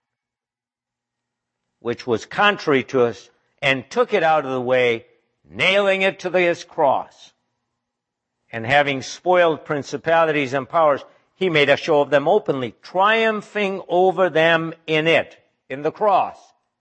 which was contrary to us, and took it out of the way, nailing it to his cross. And having spoiled principalities and powers, he made a show of them openly, triumphing over them in it, in the cross.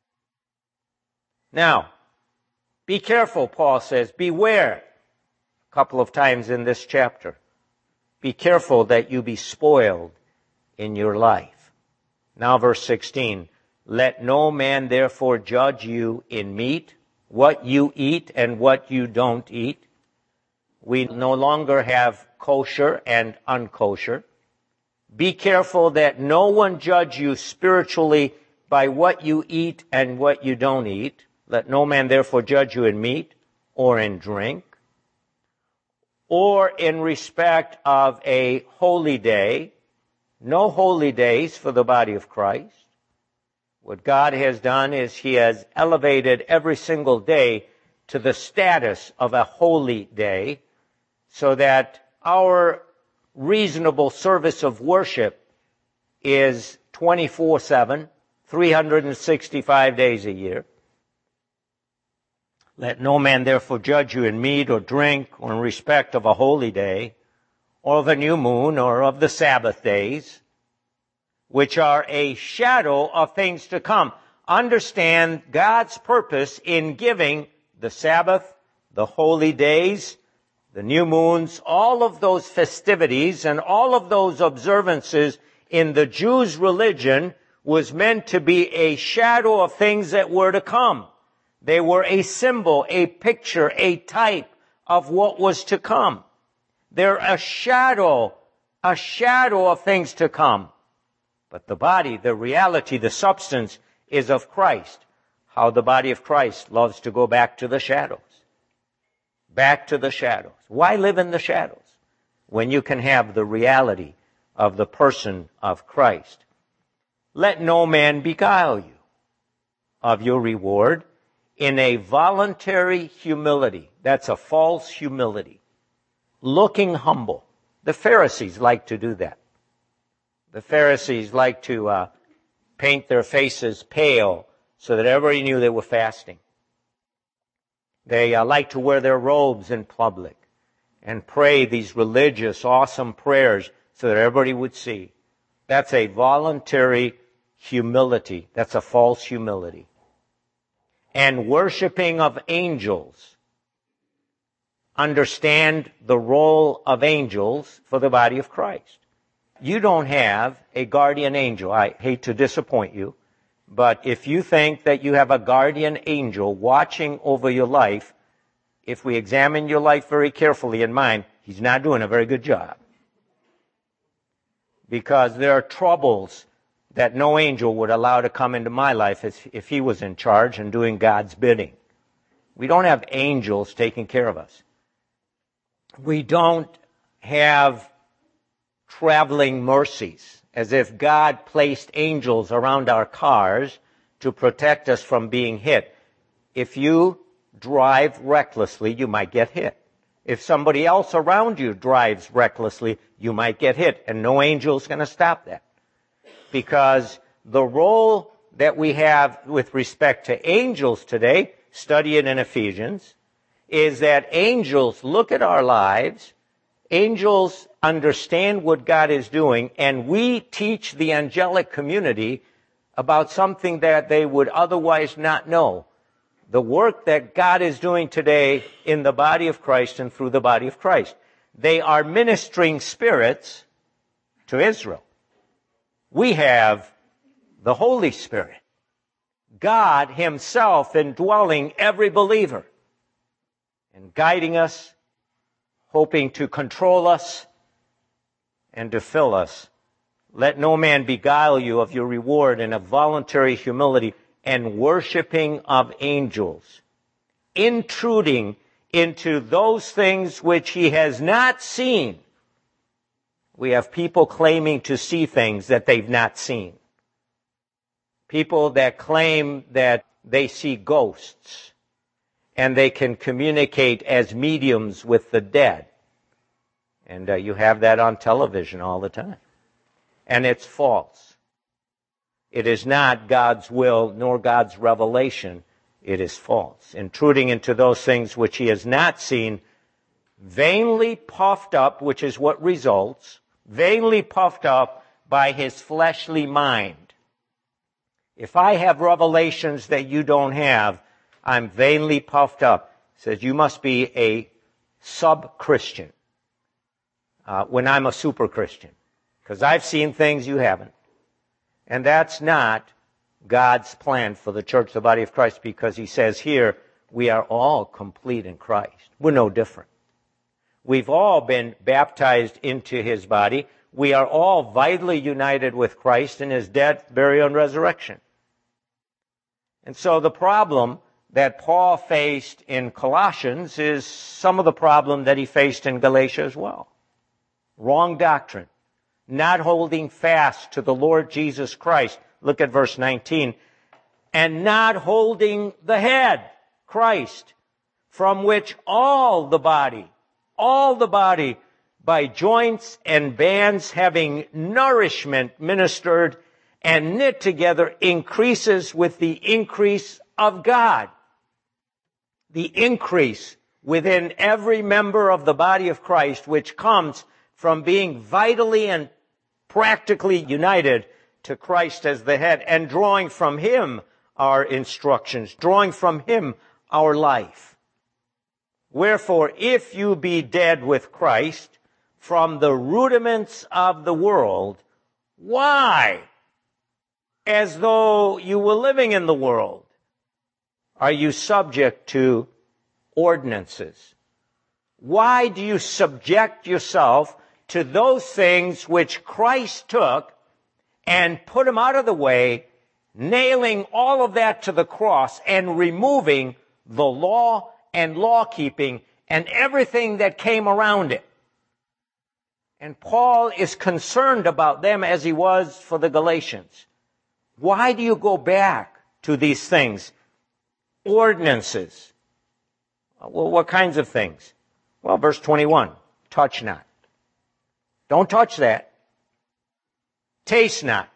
Now, be careful, Paul says, beware, a couple of times in this chapter. Be careful that you be spoiled in your life. Now verse sixteen, let no man therefore judge you in meat, what you eat and what you don't eat. We no longer have kosher and unkosher. Be careful that no one judge you spiritually by what you eat and what you don't eat. Let no man therefore judge you in meat or in drink or in respect of a holy day. No holy days for the body of Christ. What God has done is he has elevated every single day to the status of a holy day so that our reasonable service of worship is twenty-four seven, three hundred sixty-five days a year. Let no man therefore judge you in meat or drink or in respect of a holy day or of a new moon or of the Sabbath days, which are a shadow of things to come. Understand God's purpose in giving the Sabbath, the holy days, the new moons, all of those festivities and all of those observances in the Jews' religion was meant to be a shadow of things that were to come. They were a symbol, a picture, a type of what was to come. They're a shadow, a shadow of things to come. But the body, the reality, the substance is of Christ. How the body of Christ loves to go back to the shadows. Back to the shadows. Why live in the shadows when you can have the reality of the person of Christ? Let no man beguile you of your reward in a voluntary humility. That's a false humility. Looking humble. The Pharisees like to do that. The Pharisees like to uh, paint their faces pale so that everybody knew they were fasting. They uh, like to wear their robes in public and pray these religious, awesome prayers so that everybody would see. That's a voluntary humility. That's a false humility. And worshiping of angels understand the role of angels for the body of Christ. You don't have a guardian angel. I hate to disappoint you, but if you think that you have a guardian angel watching over your life, if we examine your life very carefully in mine, he's not doing a very good job. Because there are troubles that no angel would allow to come into my life if, if he was in charge and doing God's bidding. We don't have angels taking care of us. We don't have traveling mercies, as if God placed angels around our cars to protect us from being hit. If you drive recklessly, you might get hit. If somebody else around you drives recklessly, you might get hit, and no angel is going to stop that. Because the role that we have with respect to angels today, study it in Ephesians, is that angels look at our lives, angels understand what God is doing, and we teach the angelic community about something that they would otherwise not know. The work that God is doing today in the body of Christ and through the body of Christ. They are ministering spirits to Israel. We have the Holy Spirit, God himself indwelling every believer and guiding us, hoping to control us and to fill us. Let no man beguile you of your reward in a voluntary humility and worshiping of angels, intruding into those things which he has not seen. We have people claiming to see things that they've not seen. People that claim that they see ghosts and they can communicate as mediums with the dead. And uh, you have that on television all the time. And it's false. It is not God's will nor God's revelation. It is false. Intruding into those things which he has not seen, vainly puffed up, which is what results, vainly puffed up by his fleshly mind. If I have revelations that you don't have, I'm vainly puffed up. It says you must be a sub-Christian uh, when I'm a super-Christian. Because I've seen things you haven't. And that's not God's plan for the church, the body of Christ, because he says here, we are all complete in Christ. We're no different. We've all been baptized into his body. We are all vitally united with Christ in his death, burial, and resurrection. And so the problem that Paul faced in Colossians is some of the problem that he faced in Galatia as well. Wrong doctrine. Not holding fast to the Lord Jesus Christ. Look at verse nineteen. And not holding the head, Christ, from which all the body, all the body, by joints and bands having nourishment ministered and knit together, increases with the increase of God. The increase within every member of the body of Christ, which comes from being vitally and practically united to Christ as the head and drawing from him our instructions, drawing from him our life. Wherefore, if you be dead with Christ from the rudiments of the world, why, as though you were living in the world, are you subject to ordinances? Why do you subject yourself to those things which Christ took and put them out of the way, nailing all of that to the cross and removing the law and law-keeping and everything that came around it? And Paul is concerned about them as he was for the Galatians. Why do you go back to these things? Ordinances. Well, what kinds of things? Well, verse twenty-one, touch not. Don't touch that. Taste not.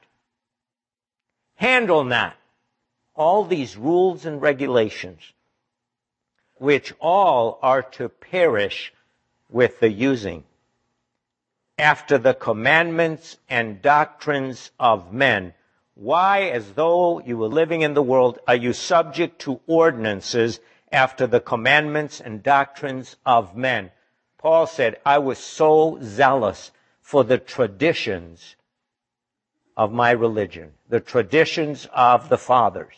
Handle not. All these rules and regulations, which all are to perish with the using, after the commandments and doctrines of men. Why, as though you were living in the world, are you subject to ordinances, after the commandments and doctrines of men. Paul said, I was so zealous for the traditions of my religion, the traditions of the fathers.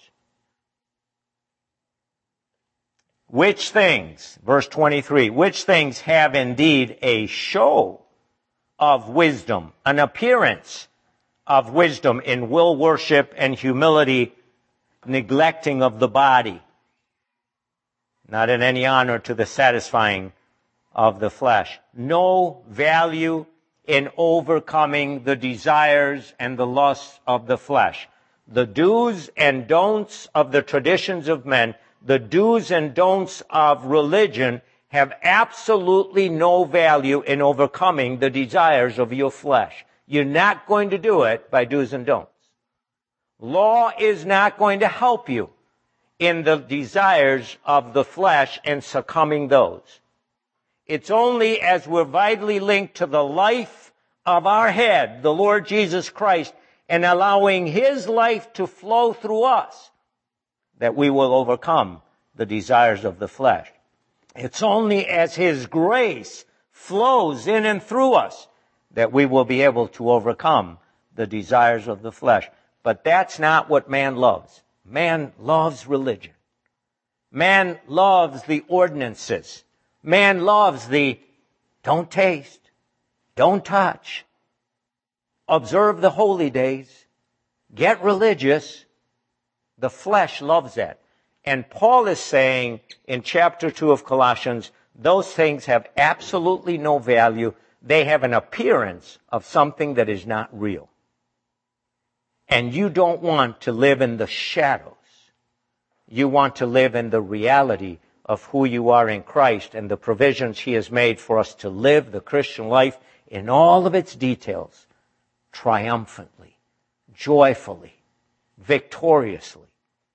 Which things, verse twenty-three, which things have indeed a show of wisdom, an appearance of wisdom in will worship and humility, neglecting of the body, not in any honor to the satisfying of the flesh. No value in overcoming the desires and the lusts of the flesh. The do's and don'ts of the traditions of men, the do's and don'ts of religion have absolutely no value in overcoming the desires of your flesh. You're not going to do it by do's and don'ts. Law is not going to help you in the desires of the flesh and succumbing those. It's only as we're vitally linked to the life of our head, the Lord Jesus Christ, and allowing His life to flow through us, that we will overcome the desires of the flesh. It's only as His grace flows in and through us that we will be able to overcome the desires of the flesh. But that's not what man loves. Man loves religion. Man loves the ordinances. Man loves the don't taste, don't touch, observe the holy days, get religious. The flesh loves that. And Paul is saying in chapter two of Colossians, those things have absolutely no value. They have an appearance of something that is not real. And you don't want to live in the shadows. You want to live in the reality of who you are in Christ and the provisions He has made for us to live the Christian life in all of its details, triumphantly, joyfully, victoriously.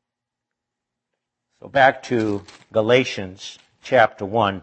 So back to Galatians chapter one,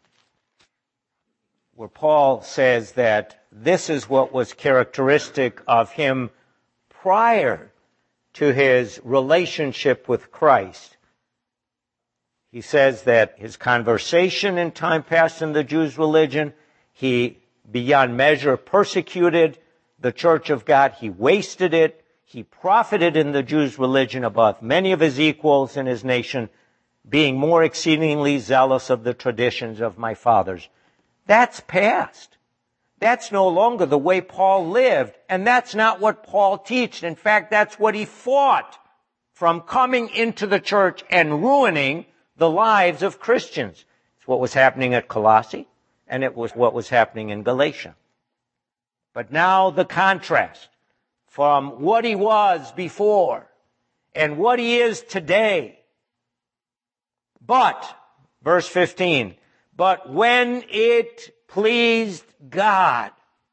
where Paul says that this is what was characteristic of him prior to his relationship with Christ. He says that his conversation in time past in the Jews' religion, he beyond measure persecuted the church of God. He wasted it. He profited in the Jews' religion above many of his equals in his nation, being more exceedingly zealous of the traditions of my fathers. That's past. That's no longer the way Paul lived, and that's not what Paul taught. In fact, that's what he fought from coming into the church and ruining the lives of Christians. It's what was happening at Colossae, and it was what was happening in Galatia. But now the contrast from what he was before and what he is today. But, verse fifteen, but when it pleased God,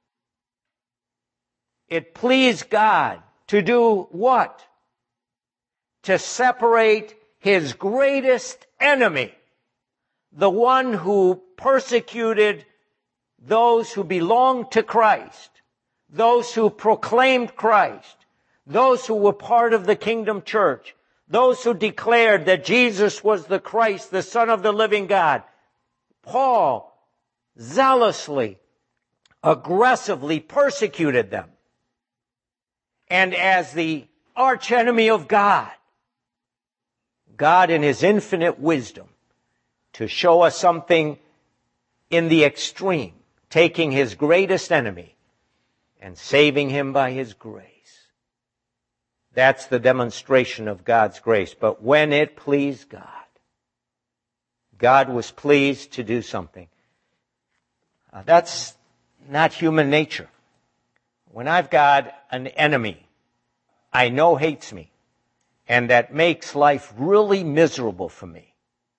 it pleased God to do what? To separate His greatest enemy, the one who persecuted those who belonged to Christ, those who proclaimed Christ, those who were part of the kingdom church, those who declared that Jesus was the Christ, the Son of the living God. Paul zealously, aggressively persecuted them. And as the archenemy of God, God in His infinite wisdom, to show us something in the extreme, taking His greatest enemy and saving him by His grace. That's the demonstration of God's grace. But when it pleased God, God was pleased to do something. Uh, that's not human nature. When I've got an enemy I know hates me, and that makes life really miserable for me,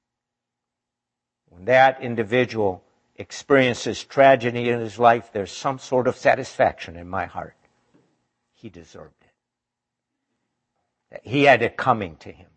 when that individual experiences tragedy in his life, there's some sort of satisfaction in my heart. He deserved it. He had it coming to him.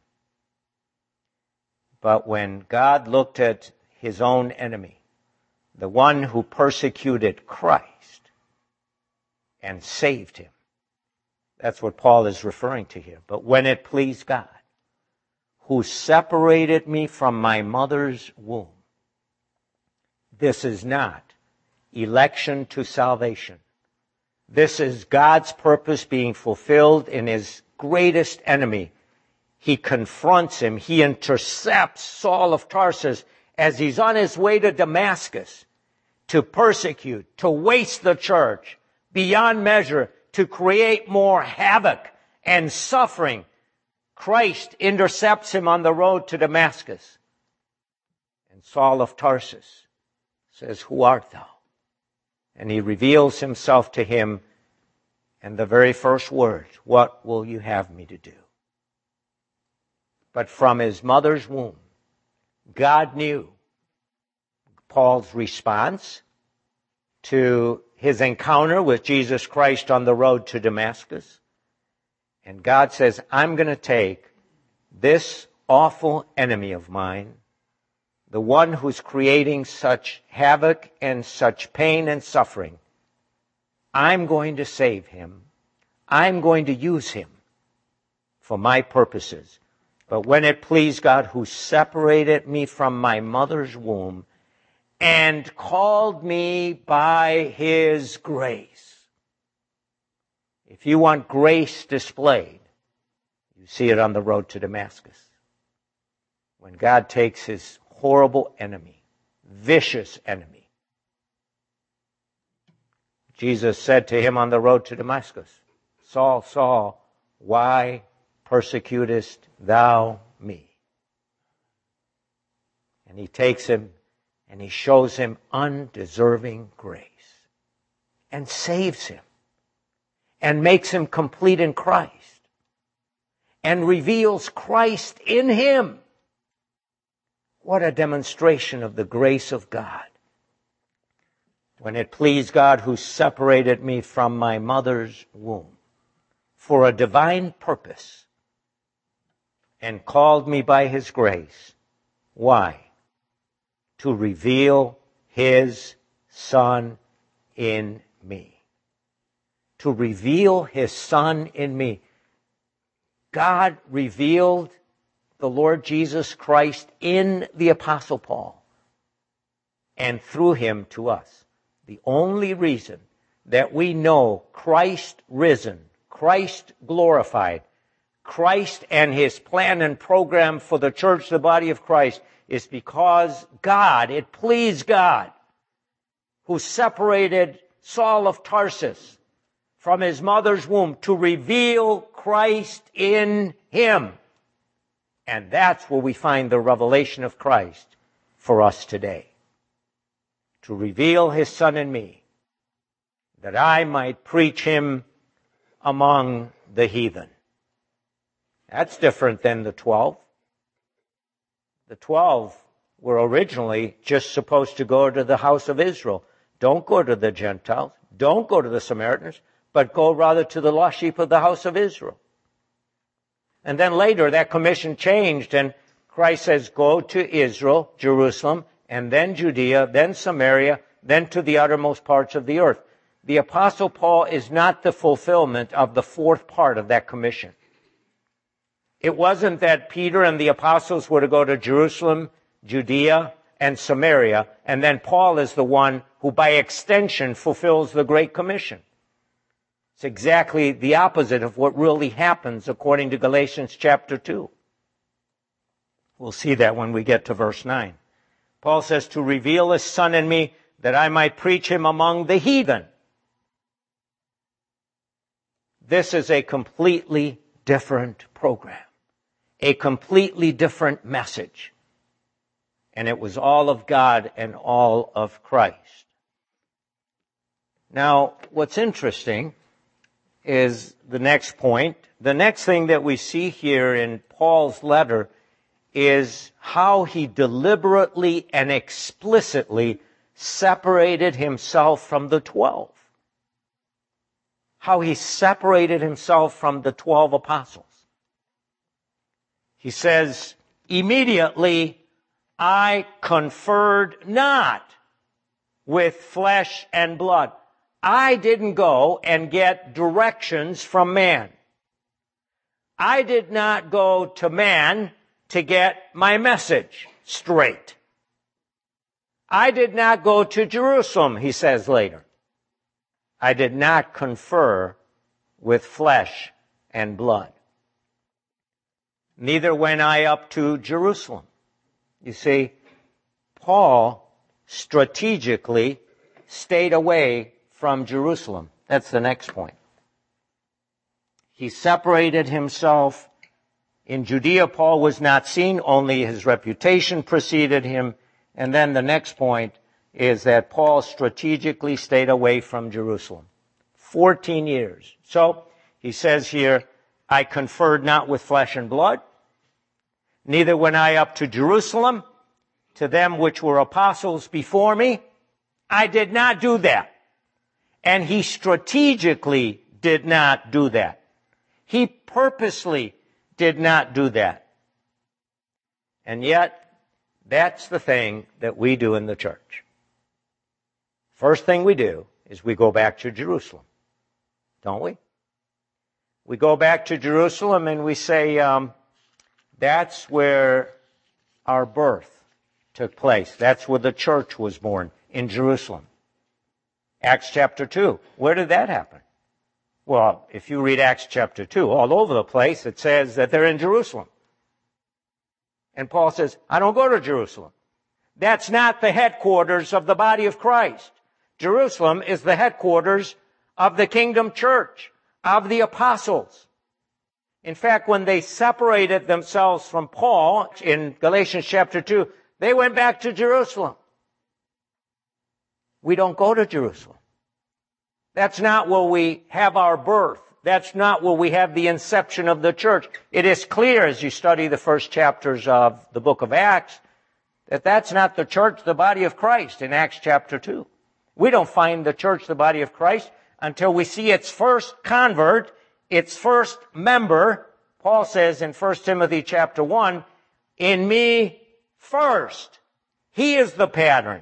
But when God looked at His own enemy, the one who persecuted Christ and saved Him, that's what Paul is referring to here. But when it pleased God, who separated me from my mother's womb. This is not election to salvation. This is God's purpose being fulfilled in his greatest enemy. He confronts him. He intercepts Saul of Tarsus as he's on his way to Damascus to persecute, to waste the church beyond measure, to create more havoc and suffering. Christ intercepts him on the road to Damascus. And Saul of Tarsus says, "Who art thou?" And he reveals himself to him, and the very first words, "What will you have me to do?" But from his mother's womb, God knew Paul's response to his encounter with Jesus Christ on the road to Damascus. And God says, "I'm going to take this awful enemy of mine, the one who's creating such havoc and such pain and suffering. I'm going to save him. I'm going to use him for my purposes. But when it pleased God, who separated me from my mother's womb and called me by his grace." If you want grace displayed, you see it on the road to Damascus. When God takes his horrible enemy, vicious enemy. Jesus said to him on the road to Damascus, "Saul, Saul, why persecutest thou me?" And he takes him and he shows him undeserving grace and saves him and makes him complete in Christ and reveals Christ in him. What a demonstration of the grace of God. When it pleased God who separated me from my mother's womb for a divine purpose and called me by his grace. Why? To reveal his Son in me. To reveal his Son in me. God revealed the Lord Jesus Christ in the Apostle Paul and through him to us. The only reason that we know Christ risen, Christ glorified, Christ and his plan and program for the church, the body of Christ, is because God, it pleased God, who separated Saul of Tarsus from his mother's womb to reveal Christ in him. And that's where we find the revelation of Christ for us today. To reveal his Son in me, that I might preach him among the heathen. That's different than the twelve. The twelve were originally just supposed to go to the house of Israel. Don't go to the Gentiles. Don't go to the Samaritans, but go rather to the lost sheep of the house of Israel. And then later that commission changed and Christ says, go to Israel, Jerusalem, and then Judea, then Samaria, then to the uttermost parts of the earth. The Apostle Paul is not the fulfillment of the fourth part of that commission. It wasn't that Peter and the apostles were to go to Jerusalem, Judea, and Samaria, and then Paul is the one who by extension fulfills the Great Commission. It's exactly the opposite of what really happens according to Galatians chapter two. We'll see that when we get to verse nine. Paul says, to reveal his Son in me, that I might preach him among the heathen. This is a completely different program, a completely different message. And it was all of God and all of Christ. Now, what's interesting is the next point. The next thing that we see here in Paul's letter is how he deliberately and explicitly separated himself from the twelve. How he separated himself from the twelve apostles. He says, immediately I conferred not with flesh and blood. I didn't go and get directions from man. I did not go to man to get my message straight. I did not go to Jerusalem, he says later. I did not confer with flesh and blood. Neither went I up to Jerusalem. You see, Paul strategically stayed away from Jerusalem. That's the next point. He separated himself. In Judea, Paul was not seen, only his reputation preceded him. And then the next point is that Paul strategically stayed away from Jerusalem. Fourteen years. So, he says here, I conferred not with flesh and blood, neither went I up to Jerusalem, to them which were apostles before me. I did not do that. And he strategically did not do that. He purposely did not do that. And yet, that's the thing that we do in the church. First thing we do is we go back to Jerusalem. Don't we? We go back to Jerusalem and we say, um, that's where our birth took place. That's where the church was born, in Jerusalem. Acts chapter two. Where did that happen? Well, if you read Acts chapter two, all over the place, it says that they're in Jerusalem. And Paul says, I don't go to Jerusalem. That's not the headquarters of the body of Christ. Jerusalem is the headquarters of the kingdom church, of the apostles. In fact, when they separated themselves from Paul in Galatians chapter two, they went back to Jerusalem. We don't go to Jerusalem. That's not where we have our birth. That's not where we have the inception of the church. It is clear as you study the first chapters of the book of Acts that that's not the church, the body of Christ in Acts chapter two. We don't find the church, the body of Christ, until we see its first convert, its first member. Paul says in First Timothy chapter one, in me first. He is the pattern.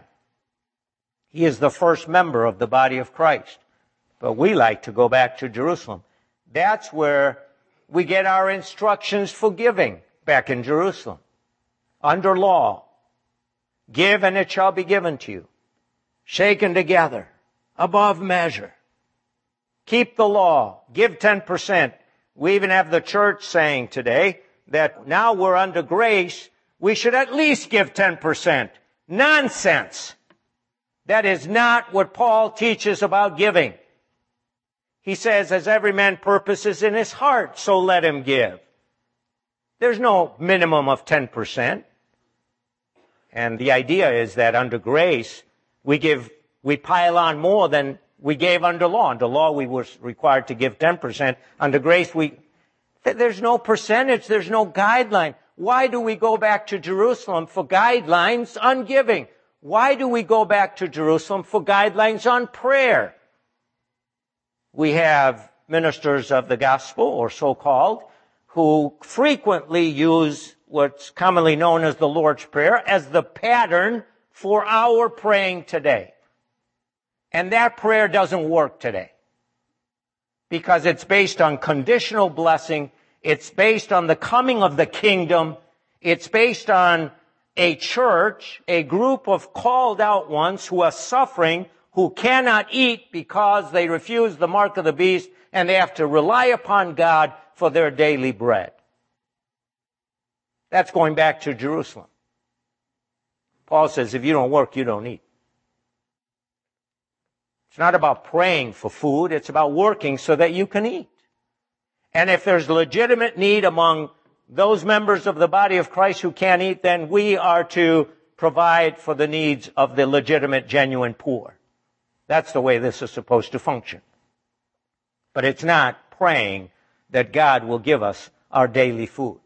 He is the first member of the body of Christ. But we like to go back to Jerusalem. That's where we get our instructions for giving, back in Jerusalem. Under law. Give and it shall be given to you. Shaken together. Above measure. Keep the law. Give ten percent. We even have the church saying today that now we're under grace, we should at least give ten percent. Nonsense. That is not what Paul teaches about giving. He says, as every man purposes in his heart, so let him give. There's no minimum of ten percent. And the idea is that under grace, we give, we pile on more than we gave under law. Under law, we were required to give ten percent. Under grace, we, there's no percentage, there's no guideline. Why do we go back to Jerusalem for guidelines on giving? Why do we go back to Jerusalem for guidelines on prayer? We have ministers of the gospel, or so-called, who frequently use what's commonly known as the Lord's Prayer as the pattern for our praying today. And that prayer doesn't work today. Because it's based on conditional blessing. It's based on the coming of the kingdom. It's based on a church, a group of called out ones who are suffering, who cannot eat because they refuse the mark of the beast, and they have to rely upon God for their daily bread. That's going back to Jerusalem. Paul says, if you don't work, you don't eat. It's not about praying for food. It's about working so that you can eat. And if there's legitimate need among those members of the body of Christ who can't eat, then we are to provide for the needs of the legitimate, genuine poor. That's the way this is supposed to function. But it's not praying that God will give us our daily food.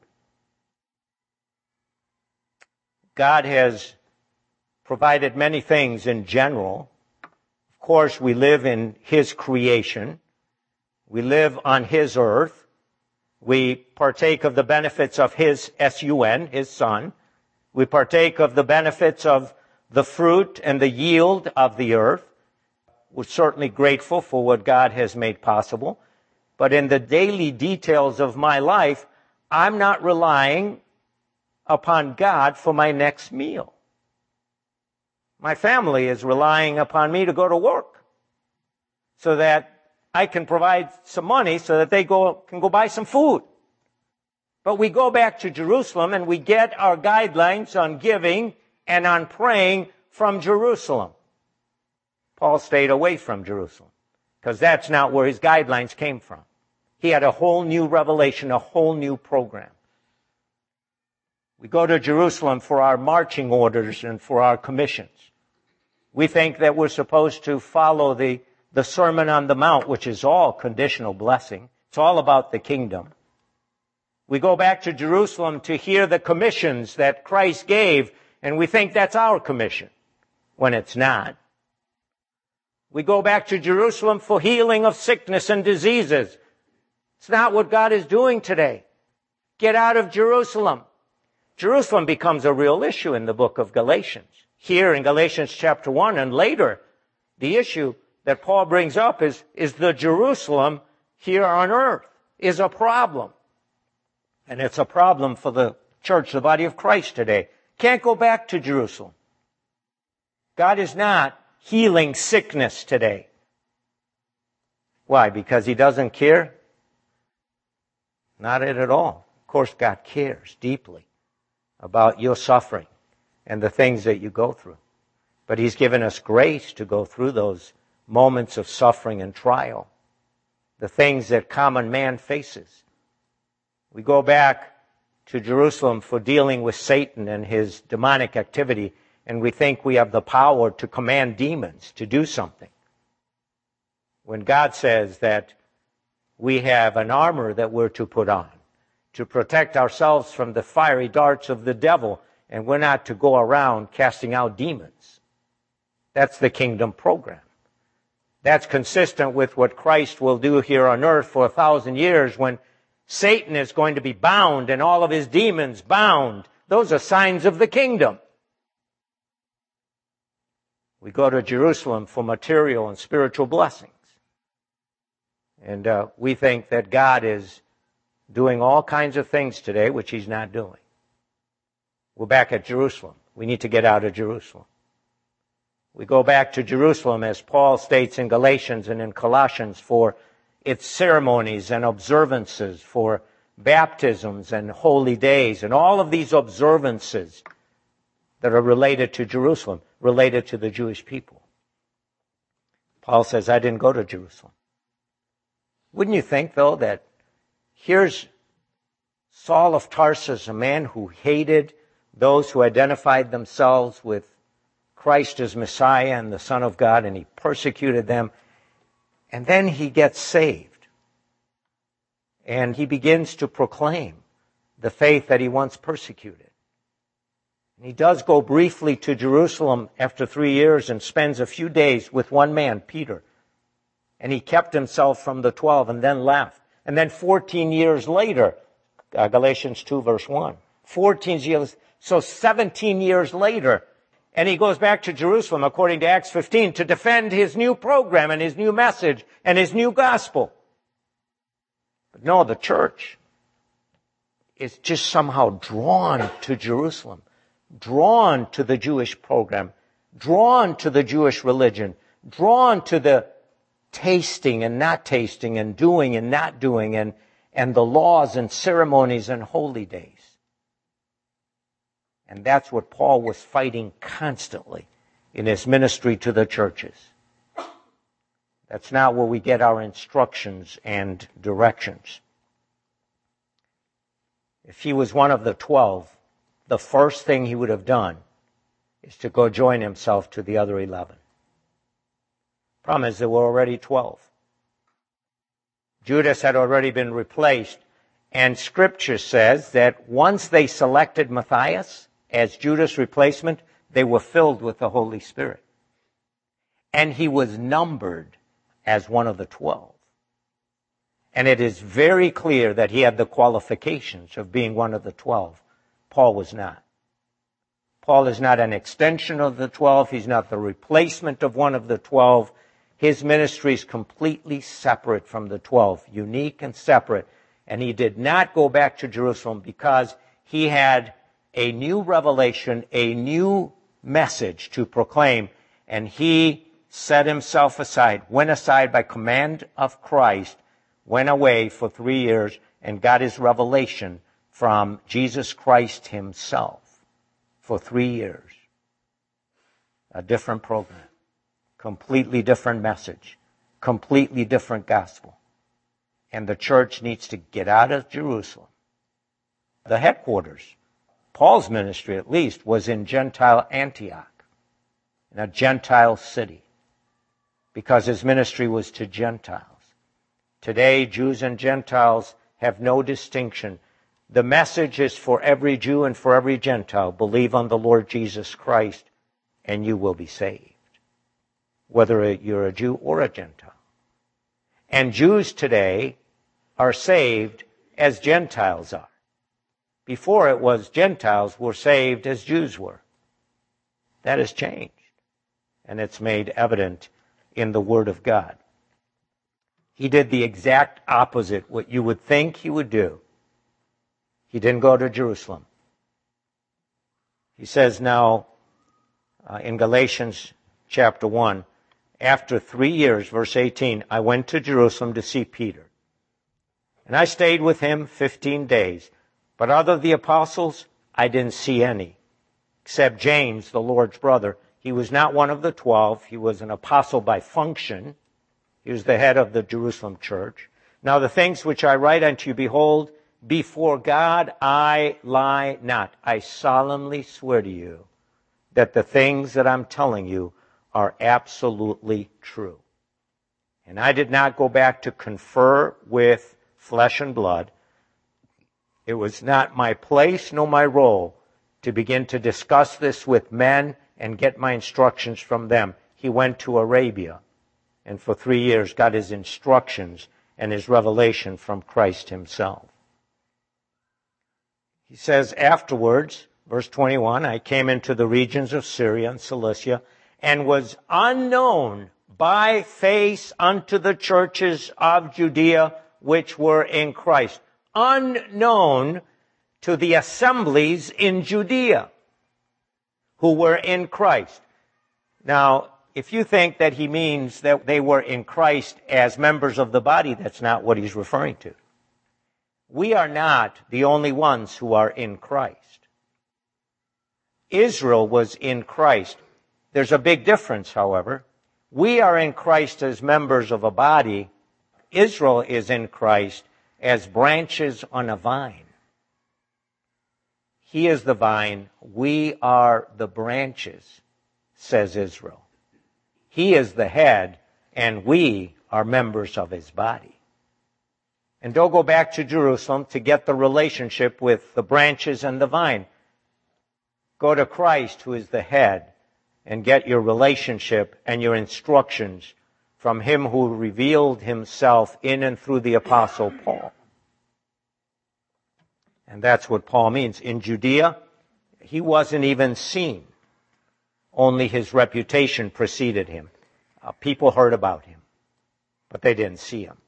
God has provided many things in general. Of course, we live in His creation. We live on His earth. We partake of the benefits of His S U N, His Son. We partake of the benefits of the fruit and the yield of the earth. We're certainly grateful for what God has made possible. But in the daily details of my life, I'm not relying upon God for my next meal. My family is relying upon me to go to work so that I can provide some money so that they go, can go buy some food. But we go back to Jerusalem and we get our guidelines on giving and on praying from Jerusalem. Paul stayed away from Jerusalem because that's not where his guidelines came from. He had a whole new revelation, a whole new program. We go to Jerusalem for our marching orders and for our commissions. We think that we're supposed to follow the, the Sermon on the Mount, which is all conditional blessing. It's all about the kingdom. We go back to Jerusalem to hear the commissions that Christ gave, and we think that's our commission, when it's not. We go back to Jerusalem for healing of sickness and diseases. It's not what God is doing today. Get out of Jerusalem. Jerusalem becomes a real issue in the book of Galatians. Here in Galatians chapter one and later, the issue that Paul brings up is, is the Jerusalem here on earth is a problem. And it's a problem for the church, the body of Christ today. Can't go back to Jerusalem. God is not healing sickness today. Why? Because he doesn't care? Not at all. Of course, God cares deeply about your suffering and the things that you go through. But he's given us grace to go through those moments of suffering and trial, the things that common man faces. We go back to Jerusalem for dealing with Satan and his demonic activity, and we think we have the power to command demons to do something. When God says that we have an armor that we're to put on to protect ourselves from the fiery darts of the devil, and we're not to go around casting out demons. That's the kingdom program. That's consistent with what Christ will do here on earth for a thousand years when Satan is going to be bound and all of his demons bound. Those are signs of the kingdom. We go to Jerusalem for material and spiritual blessings. And uh, we think that God is doing all kinds of things today, which he's not doing. We're back at Jerusalem. We need to get out of Jerusalem. We go back to Jerusalem, as Paul states in Galatians and in Colossians, for its ceremonies and observances, for baptisms and holy days, and all of these observances that are related to Jerusalem, related to the Jewish people. Paul says, I didn't go to Jerusalem. Wouldn't you think, though, that here's Saul of Tarsus, a man who hated those who identified themselves with Christ as Messiah and the Son of God, and he persecuted them. And then he gets saved. And he begins to proclaim the faith that he once persecuted. And he does go briefly to Jerusalem after three years and spends a few days with one man, Peter. And he kept himself from the twelve and then left. And then fourteen years later, uh, Galatians two verse one, fourteen years, so seventeen years later, and he goes back to Jerusalem, according to Acts fifteen, to defend his new program and his new message and his new gospel. But no, the church is just somehow drawn to Jerusalem, drawn to the Jewish program, drawn to the Jewish religion, drawn to the tasting and not tasting and doing and not doing and, and the laws and ceremonies and holy days. And that's what Paul was fighting constantly in his ministry to the churches. That's not where we get our instructions and directions. If he was one of the twelve, the first thing he would have done is to go join himself to the other eleven. Problem is, there were already twelve. Judas had already been replaced, and Scripture says that once they selected Matthias as Judas' replacement, they were filled with the Holy Spirit. And he was numbered as one of the twelve. And it is very clear that he had the qualifications of being one of the twelve. Paul was not. Paul is not an extension of the twelve. He's not the replacement of one of the twelve. His ministry is completely separate from the twelve, unique and separate. And he did not go back to Jerusalem because he had a new revelation, a new message to proclaim, and he set himself aside, went aside by command of Christ, went away for three years and got his revelation from Jesus Christ himself for three years. A different program, completely different message, completely different gospel. And the church needs to get out of Jerusalem. The headquarters, Paul's ministry at least, was in Gentile Antioch, in a Gentile city, because his ministry was to Gentiles. Today, Jews and Gentiles have no distinction. The message is for every Jew and for every Gentile. Believe on the Lord Jesus Christ, and you will be saved, whether you're a Jew or a Gentile. And Jews today are saved as Gentiles are. Before it was Gentiles were saved as Jews were. That has changed, and it's made evident in the Word of God. He did the exact opposite, what you would think he would do. He didn't go to Jerusalem. He says now uh, in Galatians chapter one, after three years, verse eighteen, I went to Jerusalem to see Peter. And I stayed with him fifteen days. But other of the apostles, I didn't see any, except James, the Lord's brother. He was not one of the twelve. He was an apostle by function. He was the head of the Jerusalem church. Now the things which I write unto you, behold, before God I lie not. I solemnly swear to you that the things that I'm telling you are absolutely true. And I did not go back to confer with flesh and blood. It was not my place nor my role to begin to discuss this with men and get my instructions from them. He went to Arabia and for three years got his instructions and his revelation from Christ himself. He says afterwards, verse twenty-one, I came into the regions of Syria and Cilicia and was unknown by face unto the churches of Judea which were in Christ. Unknown to the assemblies in Judea who were in Christ. Now, if you think that he means that they were in Christ as members of the body, that's not what he's referring to. We are not the only ones who are in Christ. Israel was in Christ. There's a big difference, however. We are in Christ as members of a body. Israel is in Christ as branches on a vine. He is the vine, we are the branches, says Israel. He is the head, and we are members of his body. And don't go back to Jerusalem to get the relationship with the branches and the vine. Go to Christ, who is the head, and get your relationship and your instructions from him who revealed himself in and through the Apostle Paul. And that's what Paul means. In Judea, he wasn't even seen. Only his reputation preceded him. Uh, people heard about him, but they didn't see him.